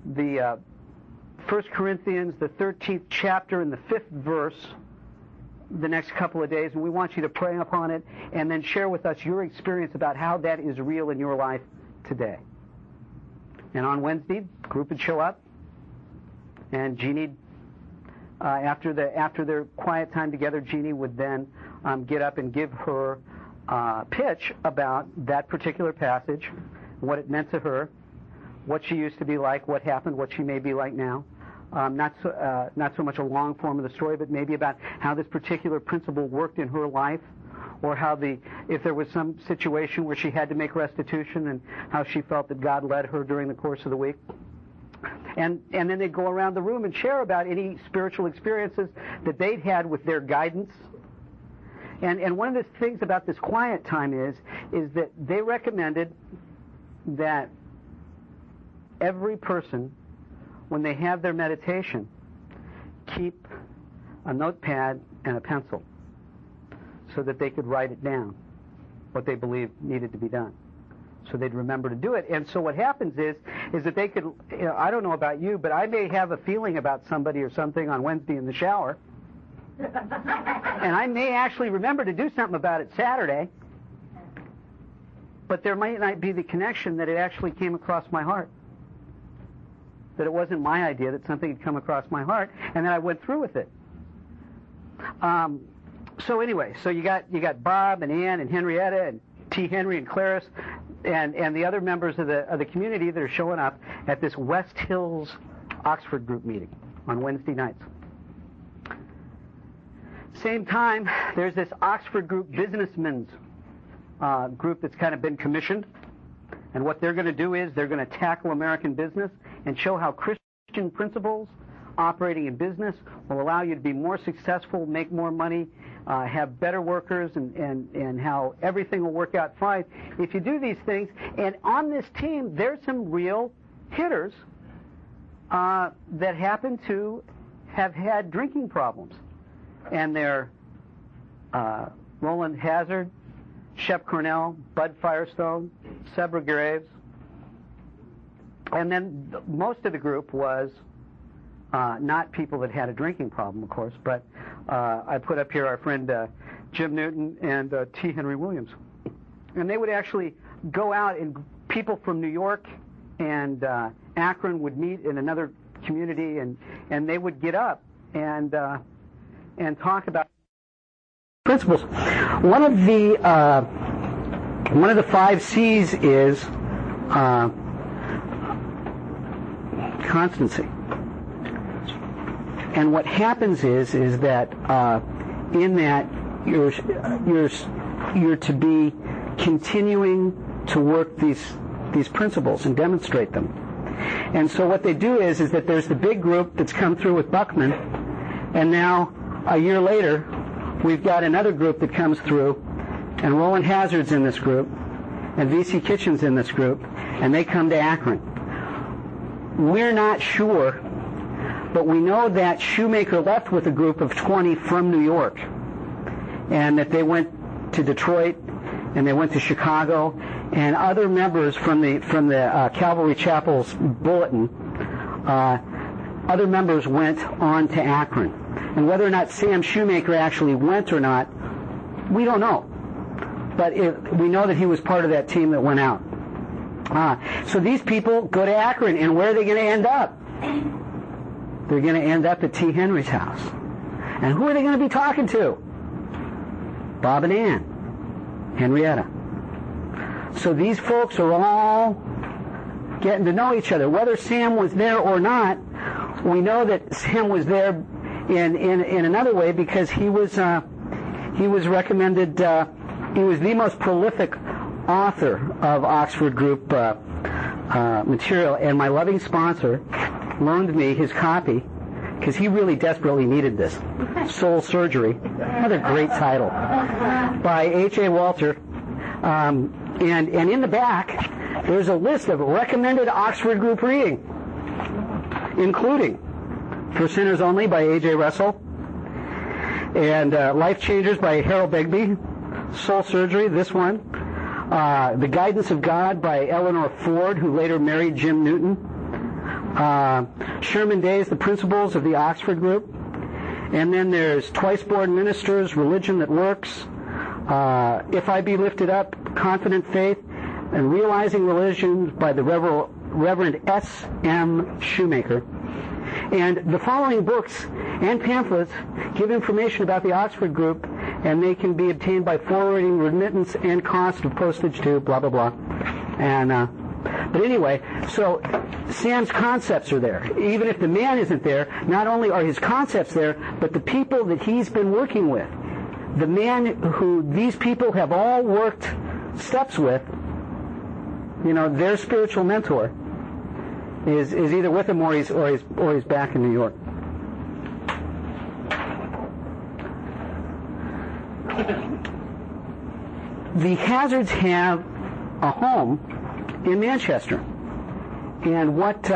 S1: 1 Corinthians, the 13th chapter and the 5th verse the next couple of days, and we want you to pray upon it and then share with us your experience about how that is real in your life today. And on Wednesday, the group would show up, and Jeannie, after their quiet time together, Jeannie would then get up and give her pitch about that particular passage, what it meant to her, what she used to be like, what happened, what she may be like now. Not so much a long form of the story, but maybe about how this particular principle worked in her life, or if there was some situation where she had to make restitution and how she felt that God led her during the course of the week. And then they'd go around the room and share about any spiritual experiences that they'd had with their guidance. And one of the things about this quiet time is that they recommended that every person, when they have their meditation, keep a notepad and a pencil so that they could write it down, what they believed needed to be done, so they'd remember to do it. And so what happens is that they could, I don't know about you, but I may have a feeling about somebody or something on Wednesday in the shower, and I may actually remember to do something about it Saturday, but there might not be the connection that it actually came across my heart, that it wasn't my idea, that something had come across my heart, and then I went through with it. So anyway, so you got Bob and Ann and Henrietta and T. Henry and Clarice and the other members of the community that are showing up at this West Hills Oxford group meeting on Wednesday nights. Same time, there's this Oxford group businessmen's group that's kind of been commissioned, and what they're going to do is they're going to tackle American business and show how Christian principles operating in business will allow you to be more successful, make more money, have better workers, and how everything will work out fine if you do these things. And on this team, there's some real hitters that happen to have had drinking problems. And they're Roland Hazard, Shep Cornell, Bud Firestone, Sebra Graves. And then most of the group was not people that had a drinking problem, of course, but I put up here our friend Jim Newton and T. Henry Williams. And they would actually go out, and people from New York and Akron would meet in another community, and they would get up and talk about principles. One of the 5 C's is constancy. And what happens is that in that you're to be continuing to work these principles and demonstrate them. And so what they do is that there's the big group that's come through with Buckman, and now a year later we've got another group that comes through, and Roland Hazard's in this group, and V.C. Kitchen's in this group, and they come to Akron. We're not sure, but we know that Shoemaker left with a group of 20 from New York, and that they went to Detroit, and they went to Chicago, and other members from the Calvary Chapel's bulletin, other members went on to Akron. And whether or not Sam Shoemaker actually went or not, we don't know. but we know that he was part of that team that went out. So these people go to Akron, and where are they going to end up? They're going to end up at T. Henry's house. And who are they going to be talking to? Bob and Ann, Henrietta. So these folks are all getting to know each other. Whether Sam was there or not, we know that Sam was there in another way because he was recommended. He was the most prolific author of Oxford Group material, and my loving sponsor loaned me his copy because he really desperately needed this. Soul Surgery, another great title, by H.A. Walter. And in the back, there's a list of recommended Oxford Group reading, including For Sinners Only by A.J. Russell, and Life Changers by Harold Begbie, Soul Surgery, this one, The Guidance of God by Eleanor Ford, who later married Jim Newton, Sherman Day's The Principles of the Oxford Group, and then there's Twice Born Ministers, Religion That Works, If I Be Lifted Up, Confident Faith, and Realizing Religion by the Reverend S. M. Shoemaker. And the following books and pamphlets give information about the Oxford Group, and they can be obtained by forwarding, remittance, and cost of postage to blah, blah, blah. And but anyway, so Sam's concepts are there. Even if the man isn't there, not only are his concepts there, but the people that he's been working with, the man who these people have all worked steps with, their spiritual mentor is either with him or he's back in New York. The Hazards have a home in Manchester, and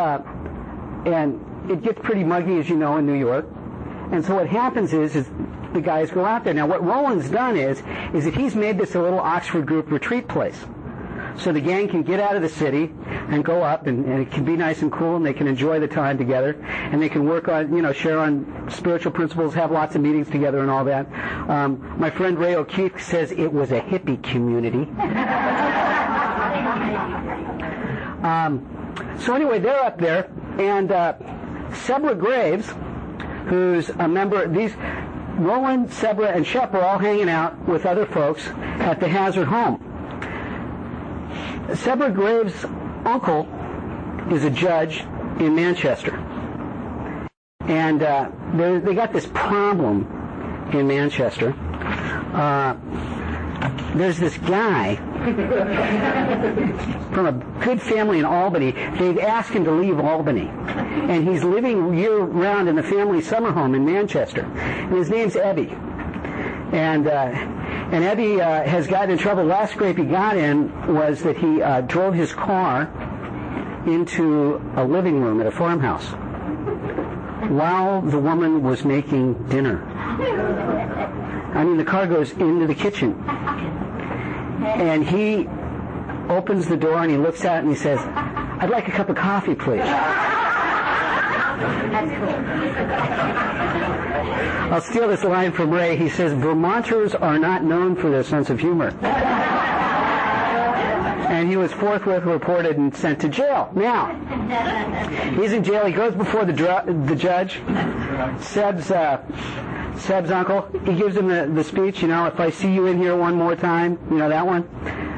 S1: it gets pretty muggy, as you know, in New York. And so what happens is the guys go out there. Now, what Roland's done is that he's made this a little Oxford Group retreat place. So the gang can get out of the city and go up, and it can be nice and cool, and they can enjoy the time together, and they can work on, share on spiritual principles, have lots of meetings together and all that. My friend Ray O'Keefe says it was a hippie community. So anyway, they're up there, and Sebra Graves, who's a member, Roland, Sebra, and Shep are all hanging out with other folks at the Hazard home. Sebra Graves' uncle is a judge in Manchester. And they got this problem in Manchester. There's this guy from a good family in Albany. They've asked him to leave Albany. And he's living year-round in the family summer home in Manchester. And his name's Ebby. And Ebby has gotten in trouble. Last scrape he got in was that he drove his car into a living room at a farmhouse while the woman was making dinner. I mean, the car goes into the kitchen. And he opens the door and he looks out and he says, "I'd like a cup of coffee, please." I'll steal this line from Ray. He says, "Vermonters are not known for their sense of humor." And he was forthwith reported and sent to jail. Now, he's in jail. He goes before the judge. Seb's uncle. He gives him the speech, if I see you in here one more time, that one.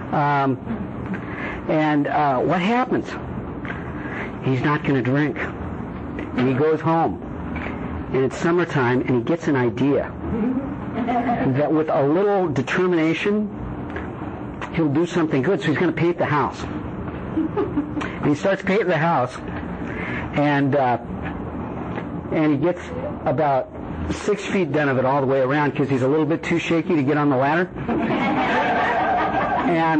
S1: What happens? He's not going to drink. And he goes home. And it's summertime, and he gets an idea that with a little determination, he'll do something good. So he's going to paint the house. And he starts painting the house, and he gets about 6 feet done of it all the way around because he's a little bit too shaky to get on the ladder. And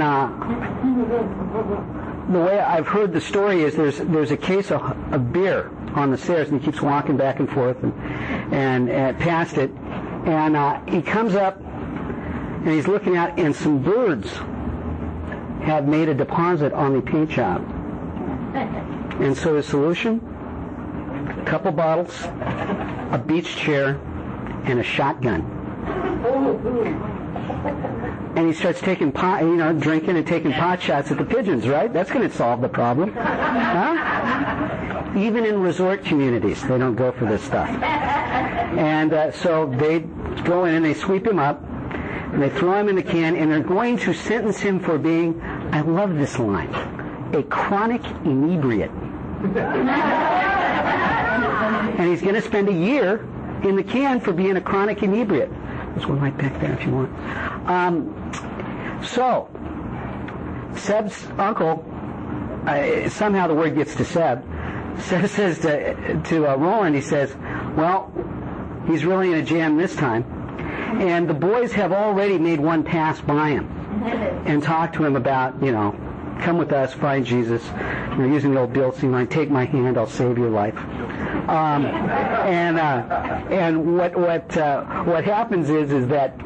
S1: the way I've heard the story is there's a case of beer on the stairs, and he keeps walking back and forth and past it. And he comes up, and he's looking out, and some birds have made a deposit on the paint job. And so his solution, a couple bottles, a beach chair, and a shotgun. and he starts taking pot, drinking and taking pot shots at the pigeons, right? That's going to solve the problem. Huh? Even in resort communities, they don't go for this stuff. And so they go in and they sweep him up, and they throw him in the can, and they're going to sentence him for being, I love this line, a chronic inebriate. And he's going to spend a year in the can for being a chronic inebriate. There's one right back there if you want. So, Seb's uncle, somehow the word gets to Seb. Seb says to Roland, he says, well, he's really in a jam this time. And the boys have already made one pass by him and talked to him about, come with us, find Jesus. Using the old Bill scene line, take my hand, I'll save your life. And what happens is that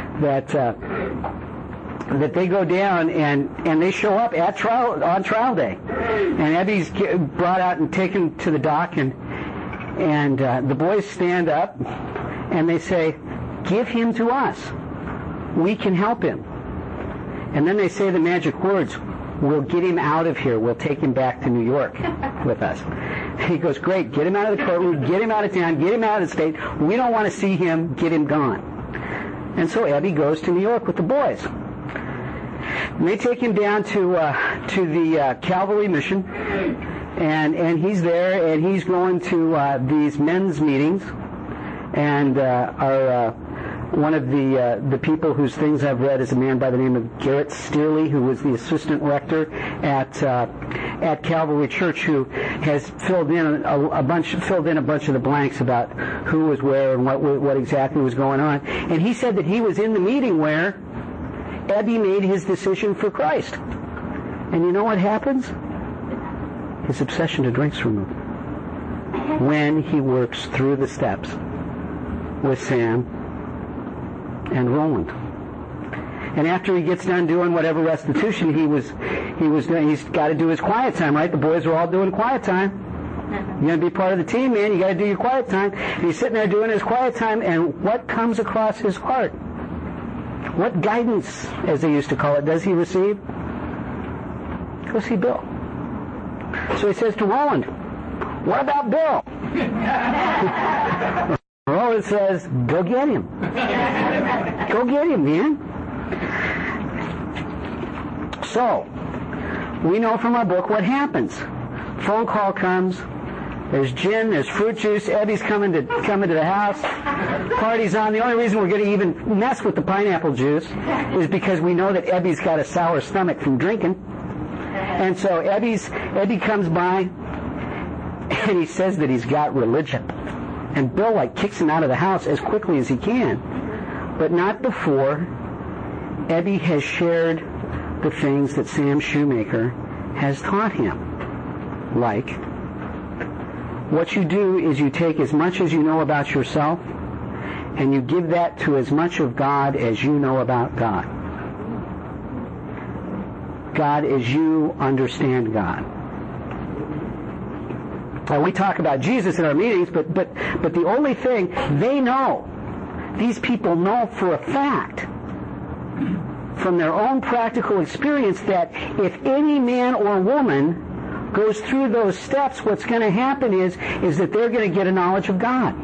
S1: they go down and they show up on trial day, and Ebby's brought out and taken to the dock, and the boys stand up and they say, give him to us, we can help him. And then they say the magic words, we'll get him out of here, we'll take him back to New York with us. He goes, great, get him out of the courtroom, get him out of town, get him out of the state, we don't want to see him, get him gone. And so Ebby goes to New York with the boys. And they take him down to the Calvary Mission, and he's there, and he's going to these men's meetings, and one of the people whose things I've read is a man by the name of Garrett Steerley, who was the assistant rector at Calvary Church, who has filled in a bunch of the blanks about who was where and what exactly was going on. And he said that he was in the meeting where Ebby made his decision for Christ. And you know what happens? His obsession to drink's removed when he works through the steps with Sam and Roland. And after he gets done doing whatever restitution he was doing, he's got to do his quiet time, right? The boys are all doing quiet time. You're going to be part of the team, man. You got to do your quiet time. And he's sitting there doing his quiet time, and what comes across his heart? What guidance, as they used to call it, does he receive? Go see Bill. So he says to Roland, what about Bill? Roland says, go get him. Go get him, man. So, we know from our book what happens. Phone call comes. There's gin, there's fruit juice. Ebby's coming to the house. Party's on. The only reason we're going to even mess with the pineapple juice is because we know that Ebby's got a sour stomach from drinking. And so Ebby comes by, and he says that he's got religion. And Bill kicks him out of the house as quickly as he can, but not before Ebby has shared the things that Sam Shoemaker has taught him. Like, what you do is you take as much as you know about yourself, and you give that to as much of God as you know about God. God as you understand God. We talk about Jesus in our meetings, but the only thing they know, these people know for a fact, from their own practical experience, that if any man or woman goes through those steps, what's going to happen is that they're going to get a knowledge of God.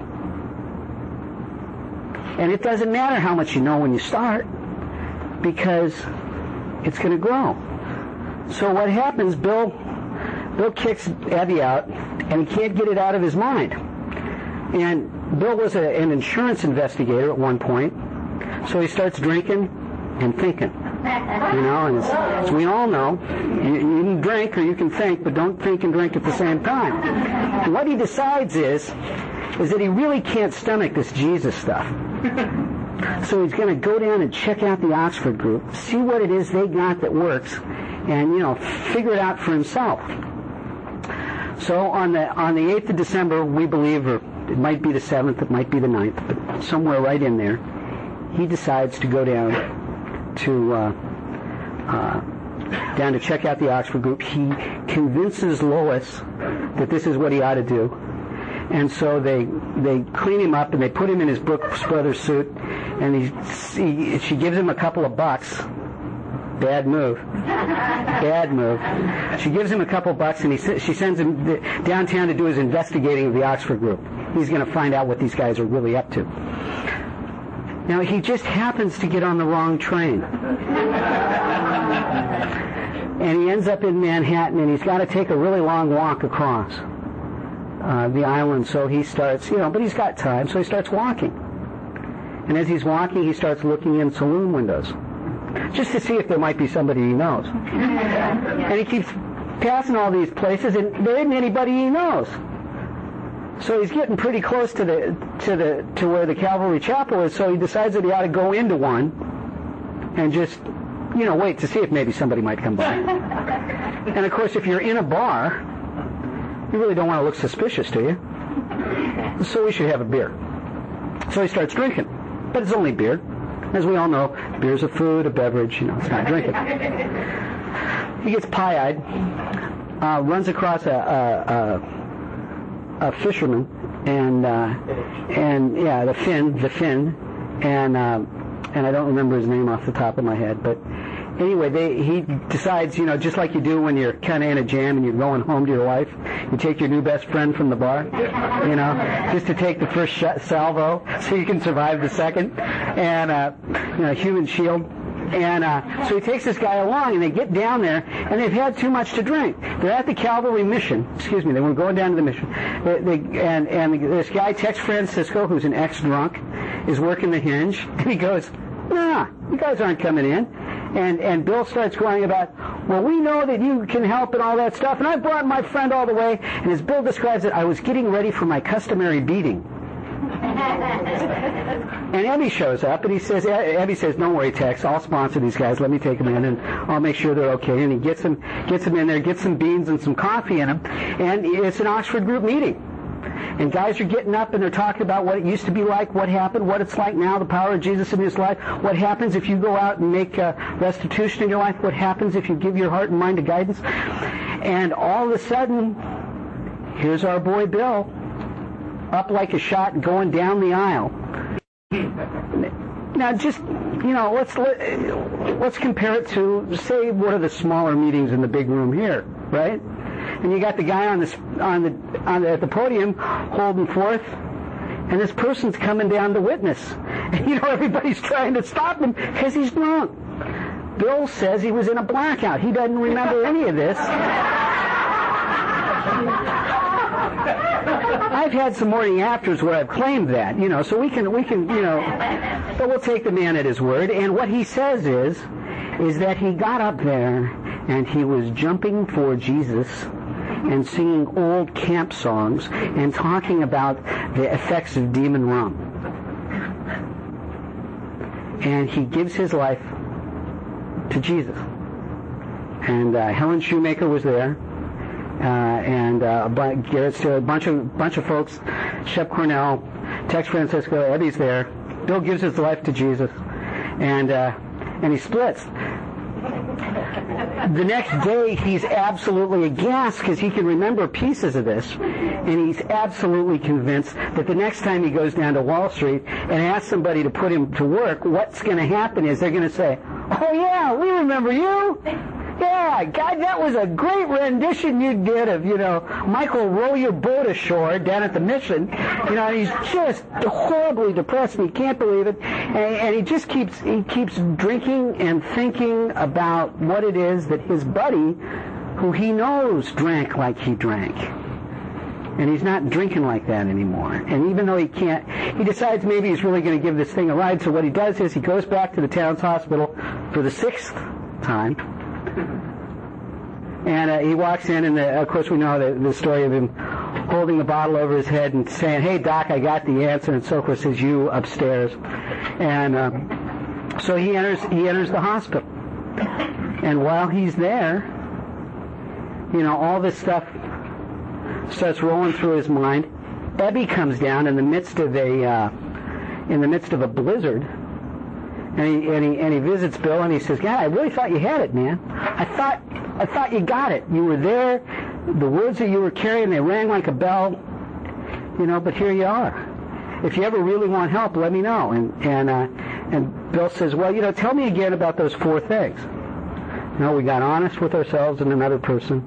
S1: And it doesn't matter how much you know when you start, because it's going to grow. So what happens, Bill kicks Ebby out, and he can't get it out of his mind. And Bill was an insurance investigator at one point, so he starts drinking and thinking. And as we all know, you can drink or you can think, but don't think and drink at the same time. And what he decides is that he really can't stomach this Jesus stuff. So he's going to go down and check out the Oxford group, see what it is they got that works, and figure it out for himself. So on the 8th of December, we believe, or it might be the 7th, it might be the 9th, but somewhere right in there, he decides to go down to check out the Oxford group. He convinces Lois that this is what he ought to do. And so they clean him up and they put him in his Brooks Brothers suit, and she gives him a couple of bucks. Bad move. Bad move. She gives him a couple of bucks, and she sends him downtown to do his investigating of the Oxford group. He's going to find out what these guys are really up to. Now, he just happens to get on the wrong train. And he ends up in Manhattan, and he's got to take a really long walk across the island. So he starts, but he's got time, so he starts walking. And as he's walking, he starts looking in saloon windows, just to see if there might be somebody he knows. And he keeps passing all these places, and there isn't anybody he knows. So he's getting pretty close to where the Calvary Chapel is, so he decides that he ought to go into one and just, wait to see if maybe somebody might come by. And of course, if you're in a bar, you really don't want to look suspicious, do you? So we should have a beer. So he starts drinking. But it's only beer. As we all know, beer's a food, a beverage, it's not drinking. He gets pie-eyed, runs across a fisherman, the Finn, and I don't remember his name off the top of my head, but anyway, he decides, just like you do when you're kind of in a jam and you're going home to your wife, you take your new best friend from the bar, just to take the first salvo so you can survive the second, and human shield. And so he takes this guy along, and they get down there, and they've had too much to drink. They're at the Calvary Mission. Excuse me, they were going down to the mission. And this guy, Tex Francisco, who's an ex-drunk, is working the hinge, and he goes, "Nah, you guys aren't coming in." And Bill starts going about, "Well, we know that you can help and all that stuff, and I brought my friend all the way." And as Bill describes it, "I was getting ready for my customary beating." And Ebby shows up, and Ebby says, "Don't worry, Tex, I'll sponsor these guys. Let me take them in, and I'll make sure they're okay." And he gets them in there, gets some beans and some coffee in them, and it's an Oxford group meeting. And guys are getting up, and they're talking about what it used to be like, what happened, what it's like now, the power of Jesus in his life, what happens if you go out and make restitution in your life, what happens if you give your heart and mind to guidance. And all of a sudden, here's our boy Bill, up like a shot, going down the aisle. Now, just, let's compare it to, say, one of the smaller meetings in the big room here, right? And you got the guy at the podium holding forth, and this person's coming down to witness. And everybody's trying to stop him because he's drunk. Bill says he was in a blackout. He doesn't remember any of this. I've had some morning afters where I've claimed that, so we can, but we'll take the man at his word. And what he says is that he got up there and he was jumping for Jesus and singing old camp songs and talking about the effects of demon rum. And he gives his life to Jesus. And Helen Shoemaker was there. And Garrett Steele, a bunch of folks, Shep Cornell, Tex Francisco, Ebby's there. Bill gives his life to Jesus, and he splits. The next day, he's absolutely aghast because he can remember pieces of this, and he's absolutely convinced that the next time he goes down to Wall Street and asks somebody to put him to work, what's going to happen is they're going to say, "Oh yeah, we remember you. Yeah, God, that was a great rendition you did of, Michael, row your boat ashore down at the mission." He's just horribly depressed, and he can't believe it. And he just keeps drinking and thinking about what it is that his buddy, who he knows drank like he drank. And he's not drinking like that anymore. And even though he can't, he decides maybe he's really going to give this thing a ride. So what he does is he goes back to the town's hospital for the 6th time. And he walks in, and of course we know the story of him holding the bottle over his head and saying, "Hey, Doc, I got the answer." And so forth, says, "You upstairs." And so he enters the hospital. And while he's there, all this stuff starts rolling through his mind. Ebby comes down in the midst of a blizzard. And he visits Bill, and he says, "God, I really thought you had it, man. I thought you got it. You were there. The words that you were carrying, they rang like a bell. But here you are. If you ever really want help, let me know." And And Bill says, well, tell me again about those 4 things. No, we got honest with ourselves and another person.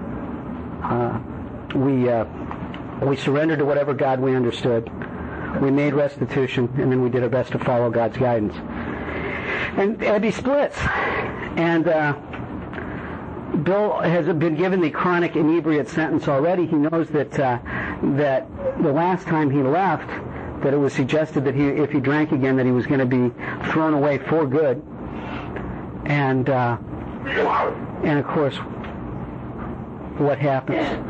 S1: We surrendered to whatever God we understood. We made restitution, and then we did our best to follow God's guidance. And Abby splits. And Bill has been given the chronic inebriate sentence already. He knows that the last time he left, that it was suggested that if he drank again, that he was going to be thrown away for good. And of course, what happens?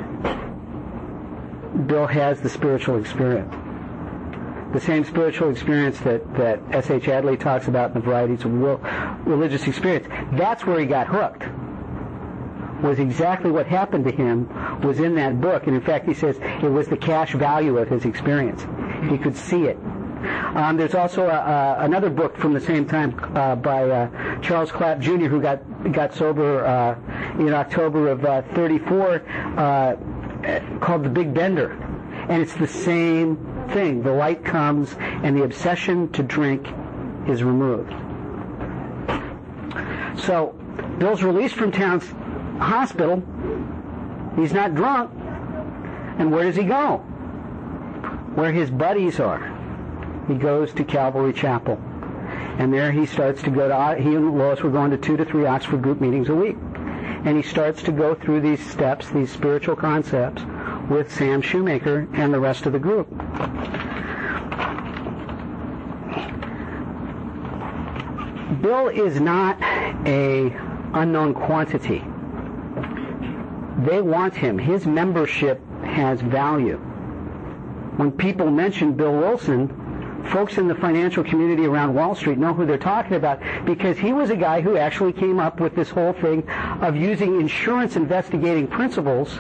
S1: Bill has the spiritual experience. The same spiritual experience that S.H. Adley talks about in the varieties of religious experience. That's where he got hooked. Was exactly what happened to him was in that book. And in fact, he says it was the cash value of his experience. He could see it. There's also another book from the same time by Charles Clapp Jr., who got sober in October of 34, called The Big Bender. And it's the same thing. The light comes and the obsession to drink is removed. So Bill's released from Towns Hospital. He's not drunk. And where does he go? Where his buddies are. He goes to Calvary Chapel. And there he starts to go to, he and Lois were going to 2 to 3 Oxford group meetings a week. And he starts to go through these steps, these spiritual concepts, with Sam Shoemaker and the rest of the group. Bill is not a unknown quantity. They want him. His membership has value. When people mention Bill Wilson, folks in the financial community around Wall Street know who they're talking about, because he was a guy who actually came up with this whole thing of using insurance investigating principles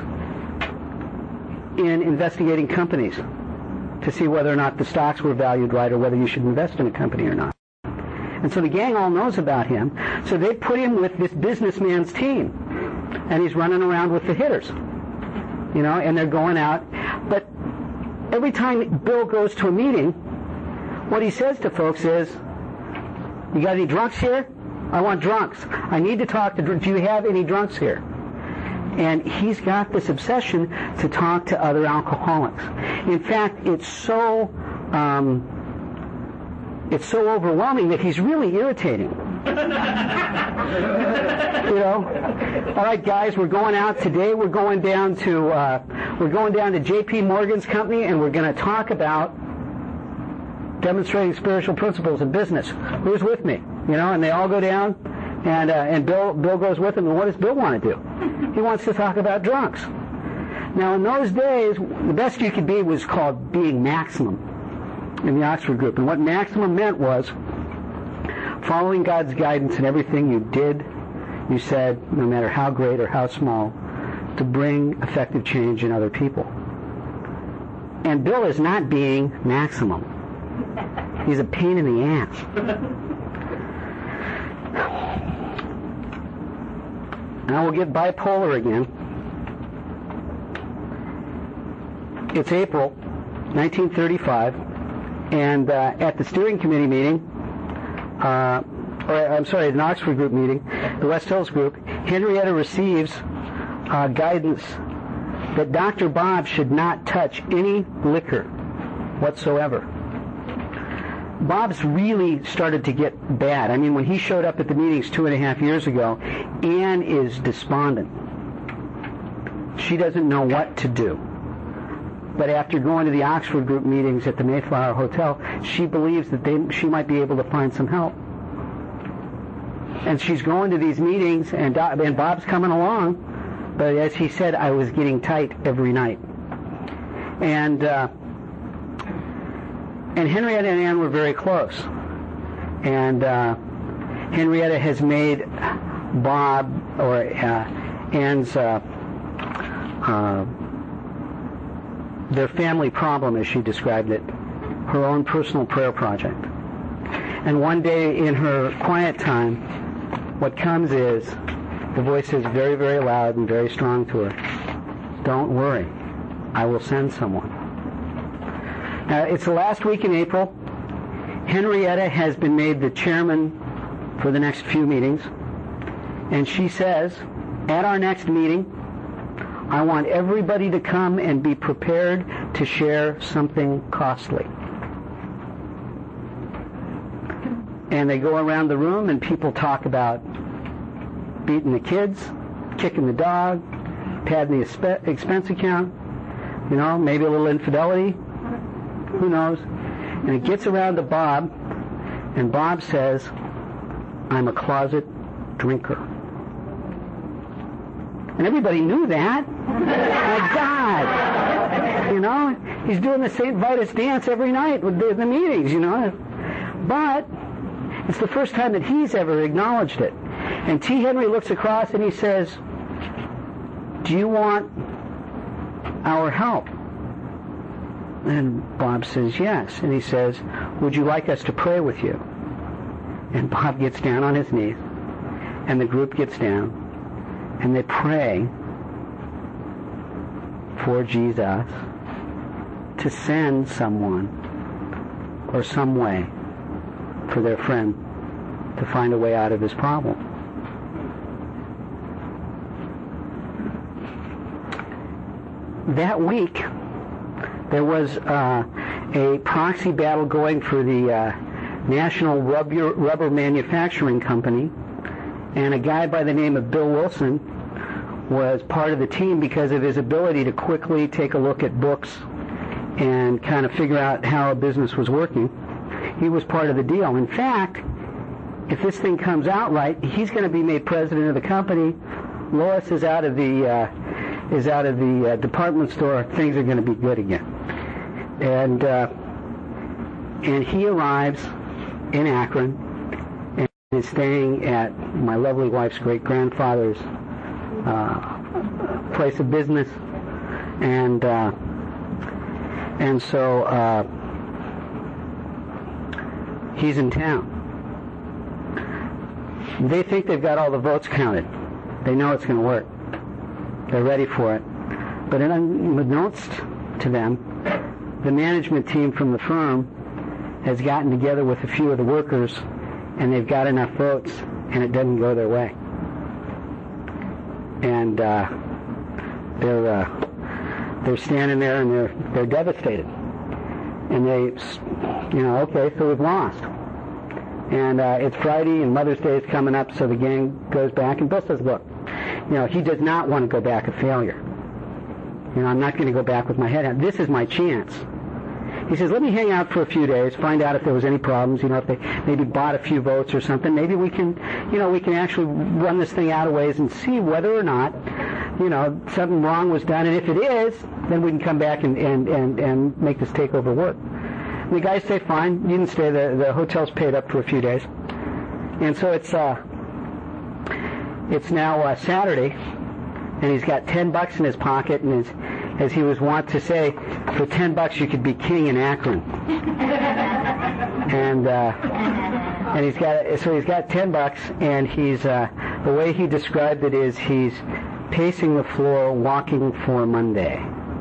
S1: in investigating companies to see whether or not the stocks were valued right or whether you should invest in a company or not. And so the gang all knows about him. So they put him with this businessman's team. And he's running around with the hitters. And they're going out. But every time Bill goes to a meeting, what he says to folks is, you got any drunks here? I want drunks. I need to talk to do you have any drunks here? And he's got this obsession to talk to other alcoholics. In fact, it's so overwhelming that he's really irritating. All right, guys, we're going out today. We're going down to J.P. Morgan's company, and we're going to talk about demonstrating spiritual principles in business. Who's with me? And they all go down, and Bill goes with them. And what does Bill want to do? He wants to talk about drunks. Now, in those days, the best you could be was called being maximum in the Oxford group. And what maximum meant was following God's guidance in everything you did, you said, no matter how great or how small, to bring effective change in other people. And Bill is not being maximum. He's a pain in the ass. Now we'll get bipolar again. It's April 1935, and at the steering committee meeting, an Oxford group meeting, the West Hills group, Henrietta receives guidance that Dr. Bob should not touch any liquor whatsoever. Bob's really started to get bad. I mean, when he showed up at the meetings 2.5 years ago, Anne is despondent. She doesn't know what to do. But after going to the Oxford group meetings at the Mayflower Hotel, she believes that she might be able to find some help. And she's going to these meetings, and Bob's coming along. But as he said, I was getting tight every night. And Henrietta and Anne were very close. And Henrietta has made Bob, or Anne's, their family problem, as she described it, her own personal prayer project. And one day in her quiet time, what comes is, the voice is very, very loud and very strong to her. Don't worry, I will send someone. It's the last week in April, Henrietta has been made the chairman for the next few meetings, and she says, at our next meeting, I want everybody to come and be prepared to share something costly. And they go around the room and people talk about beating the kids, kicking the dog, padding the expense account, maybe a little infidelity, who knows. And it gets around to Bob, and Bob says, I'm a closet drinker. And everybody knew that. My God! He's doing the St. Vitus dance every night with the meetings, But it's the first time that he's ever acknowledged it. And T. Henry looks across and he says, do you want our help? And Bob says, yes. And he says, would you like us to pray with you? And Bob gets down on his knees, and the group gets down, and they pray for Jesus to send someone or some way for their friend to find a way out of his problem. That week, there was a proxy battle going for the National Rubber Manufacturing Company, and a guy by the name of Bill Wilson was part of the team because of his ability to quickly take a look at books and kind of figure out how a business was working. He was part of the deal. In fact, if this thing comes out right, he's going to be made president of the company. Lois is out of the department store. Things are going to be good again. And he arrives in Akron and is staying at my lovely wife's great-grandfather's place of business, and so he's in town. They think they've got all the votes counted. They know it's going to work. They're ready for it. But unbeknownst to them, the management team from the firm has gotten together with a few of the workers, and they've got enough votes, and it doesn't go their way. And they're standing there, and they're devastated. And they, okay, so we've lost. And it's Friday, and Mother's Day is coming up, so the gang goes back, and Bill says, look, he does not want to go back a failure. I'm not going to go back with my head out. This is my chance. He says, let me hang out for a few days, find out if there was any problems, if they maybe bought a few votes or something. Maybe we can actually run this thing out of ways and see whether or not, something wrong was done. And if it is, then we can come back and make this takeover work. And the guys say, fine, you can stay. The hotel's paid up for a few days. And so it's now Saturday, and he's got $10 in his pocket, and as he was wont to say, for $10 you could be king in Akron. and he's got $10, and he's the way he described it is he's pacing the floor, walking for Monday.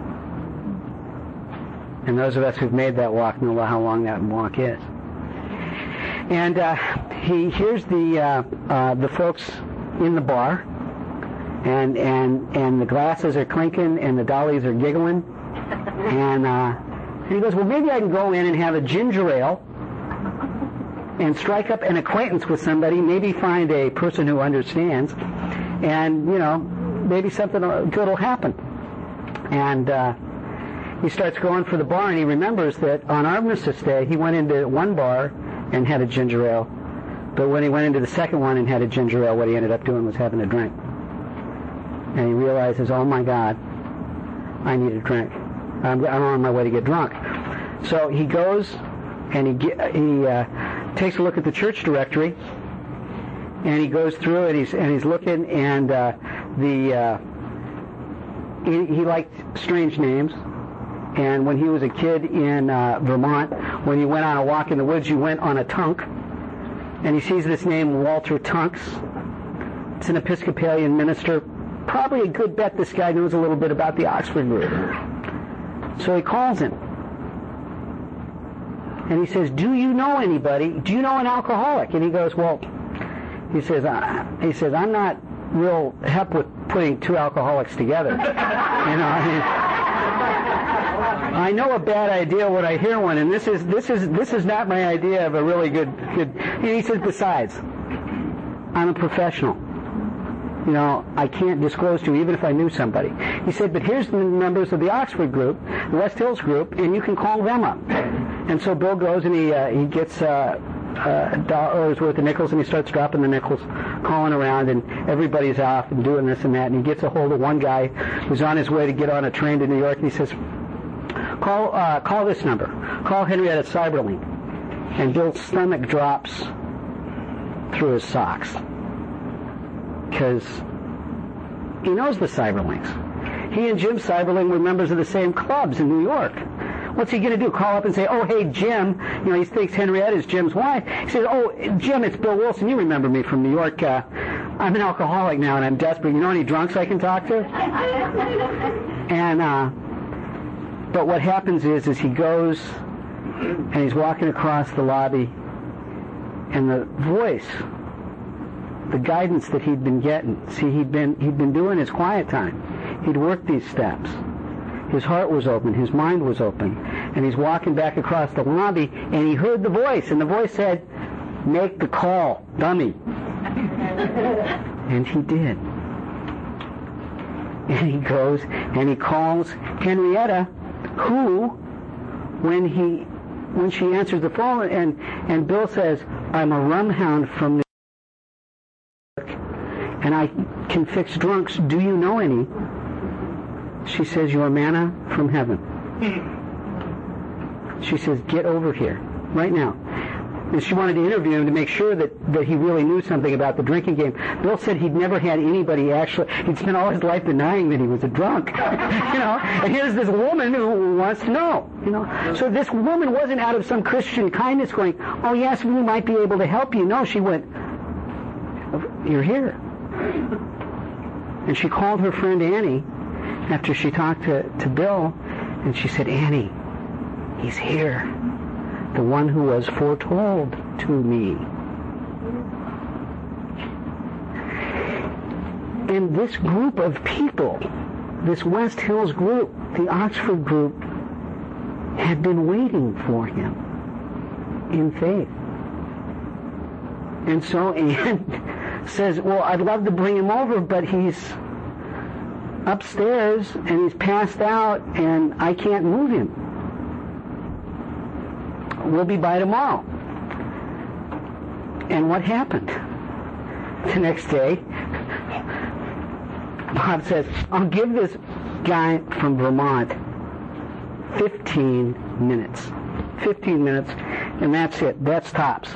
S1: And those of us who've made that walk know how long that walk is. And he hears the folks in the bar, and the glasses are clinking and the dollies are giggling, and he goes, well, maybe I can go in and have a ginger ale and strike up an acquaintance with somebody, maybe find a person who understands, and maybe something good will happen. And he starts going for the bar, and he remembers that on Armistice Day he went into one bar and had a ginger ale, but when he went into the second one and had a ginger ale, what he ended up doing was having a drink. And he realizes, oh my God, I need a drink. I'm on my way to get drunk. So he goes and he takes a look at the church directory, and he goes through it, and he's looking, and he liked strange names. And when he was a kid in Vermont, when you went on a walk in the woods, you went on a tunk, and he sees this name, Walter Tunks. It's an Episcopalian minister. Probably a good bet this guy knows a little bit about the Oxford group. So he calls him. And he says, do you know anybody? Do you know an alcoholic? And he goes, well, he says, I'm not real hep with putting two alcoholics together. You know, I mean, I know a bad idea when I hear one, and this is not my idea of a really good. And he says, besides, I'm a professional. You know, I can't disclose to you even if I knew somebody. He said, but here's the members of the Oxford group, the West Hills group, and you can call them up. And so Bill goes and he gets $1 worth of nickels, and he starts dropping the nickels, calling around, and everybody's off and doing this and that. And he gets a hold of one guy who's on his way to get on a train to New York, and he says, call this number. Call Henrietta Seiberling. And Bill's stomach drops through his socks, because he knows the Seiberlings. He and Jim Seiberling were members of the same clubs in New York. What's he going to do? Call up and say, oh, hey, Jim. You know, he thinks Henrietta is Jim's wife. He says, oh, Jim, it's Bill Wilson. You remember me from New York. I'm an alcoholic now, and I'm desperate. You know any drunks I can talk to? And, but what happens is he goes, and he's walking across the lobby, and the voice, the guidance that he'd been getting. See, he'd been doing his quiet time. He'd worked these steps. His heart was open. His mind was open. And he's walking back across the lobby, and he heard the voice, and the voice said, make the call, dummy. And he did. And he goes, and he calls Henrietta, who, when she answers the phone, and Bill says, I'm a rum hound from New York, and I can fix drunks. Do you know any? She says, you're manna from heaven. She says, get over here, right now. And she wanted to interview him to make sure that he really knew something about the drinking game. Bill said he'd never had anybody he'd spent all his life denying that he was a drunk. You know, and here's this woman who wants to know. You know, so this woman wasn't out of some Christian kindness going, oh yes, we might be able to help you. No, she went, you're here. And she called her friend Annie after she talked to Bill, and she said, Annie, he's here. The one who was foretold to me. And this group of people, this West Hills group, the Oxford group, had been waiting for him in faith. And so Anne says, well, I'd love to bring him over, but he's upstairs and he's passed out and I can't move him. We'll be by tomorrow. And what happened? The next day, Bob says, I'll give this guy from Vermont 15 minutes. 15 minutes, and that's it. That's tops.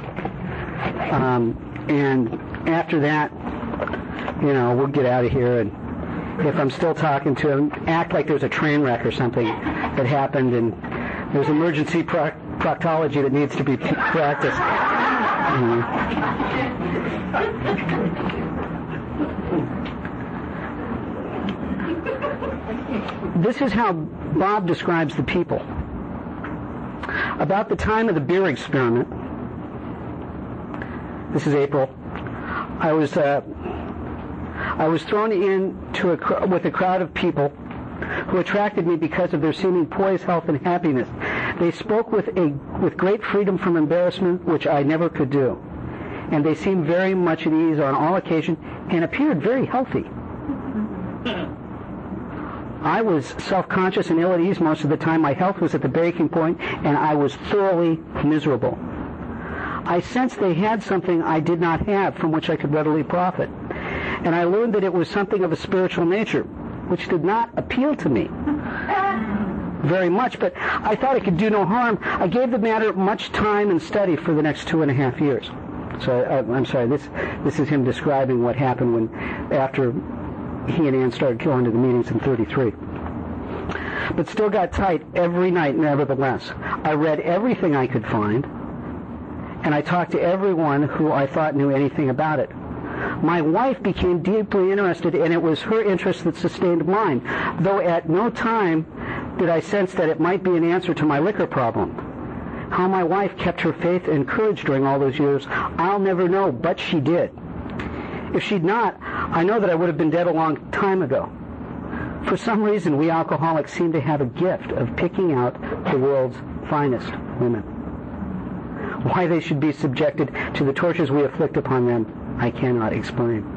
S1: And after that, you know, we'll get out of here, and if I'm still talking to him, act like there's a train wreck or something that happened, and there's emergency proctology that needs to be practiced. This is how Bob describes the people. About the time of the beer experiment, this is April, I was thrown into with a crowd of people who attracted me because of their seeming poise, health, and happiness. They spoke with great freedom from embarrassment, which I never could do. And they seemed very much at ease on all occasions and appeared very healthy. I was self-conscious and ill at ease most of the time. My health was at the breaking point, and I was thoroughly miserable. I sensed they had something I did not have from which I could readily profit. And I learned that it was something of a spiritual nature, which did not appeal to me very much, but I thought it could do no harm. I gave the matter much time and study for the next 2.5 years. So I'm sorry, this is him describing what happened after he and Ann started going to the meetings in 33. But still got tight every night, nevertheless. I read everything I could find, and I talked to everyone who I thought knew anything about it. My wife became deeply interested, and it was her interest that sustained mine, though at no time did I sense that it might be an answer to my liquor problem. How my wife kept her faith and courage during all those years, I'll never know, but she did. If she'd not, I know that I would have been dead a long time ago. For some reason, we alcoholics seem to have a gift of picking out the world's finest women. Why they should be subjected to the tortures we inflict upon them, I cannot explain.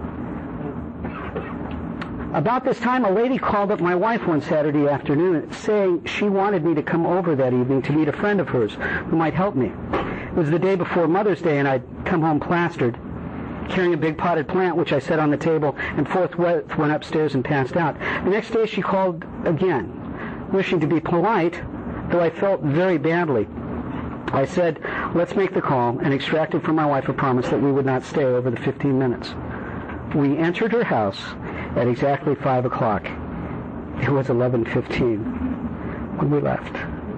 S1: About this time, a lady called up my wife one Saturday afternoon saying she wanted me to come over that evening to meet a friend of hers who might help me. It was the day before Mother's Day, and I'd come home plastered, carrying a big potted plant, which I set on the table, and forthwith went upstairs and passed out. The next day she called again, wishing to be polite, though I felt very badly. I said, let's make the call, and extracted from my wife a promise that we would not stay over the 15 minutes. We entered her house at exactly 5 o'clock. It was 11:15 when we left.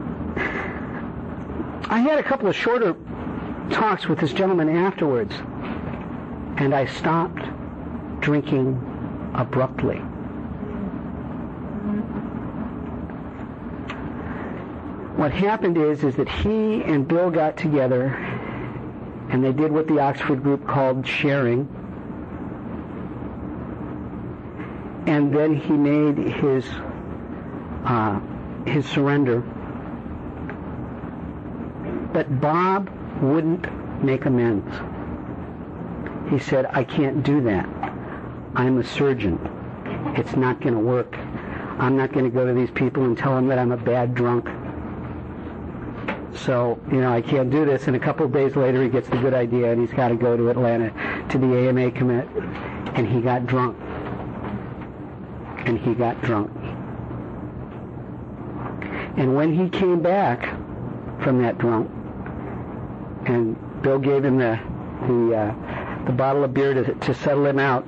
S1: I had a couple of shorter talks with this gentleman afterwards, and I stopped drinking abruptly. What happened is that he and Bill got together, and they did what the Oxford group called sharing. And then he made his surrender. But Bob wouldn't make amends. He said, I can't do that. I'm a surgeon. It's not going to work. I'm not going to go to these people and tell them that I'm a bad drunk. So, I can't do this. And a couple of days later, he gets the good idea, and he's got to go to Atlanta to the AMA commit. And he got drunk. And he got drunk. And when he came back from that drunk, and Bill gave him the bottle of beer to settle him out,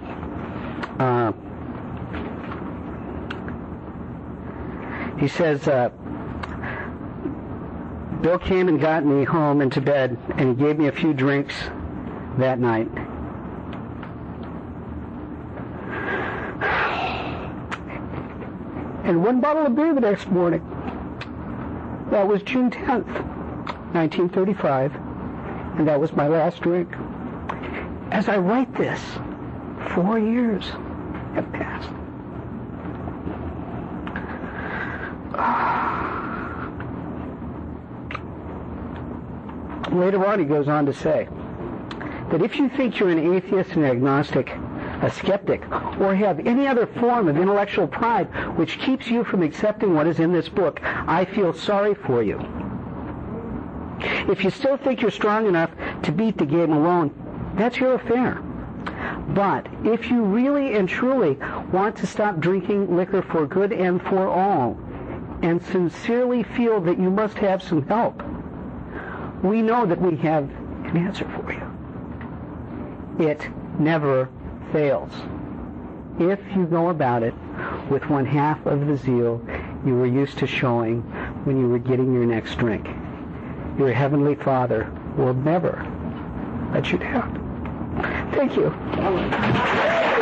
S1: he says, Bill came and got me home and to bed, and he gave me a few drinks that night. And one bottle of beer the next morning. That was June 10th, 1935, and that was my last drink. As I write this, 4 years have passed. Later on, he goes on to say that if you think you're an atheist and agnostic, a skeptic, or have any other form of intellectual pride which keeps you from accepting what is in this book, I feel sorry for you. If you still think you're strong enough to beat the game alone, that's your affair. But if you really and truly want to stop drinking liquor for good and for all, and sincerely feel that you must have some help, we know that we have an answer for you. It never fails. If you go about it with 1/2 of the zeal you were used to showing when you were getting your next drink, your Heavenly Father will never let you down. Thank you.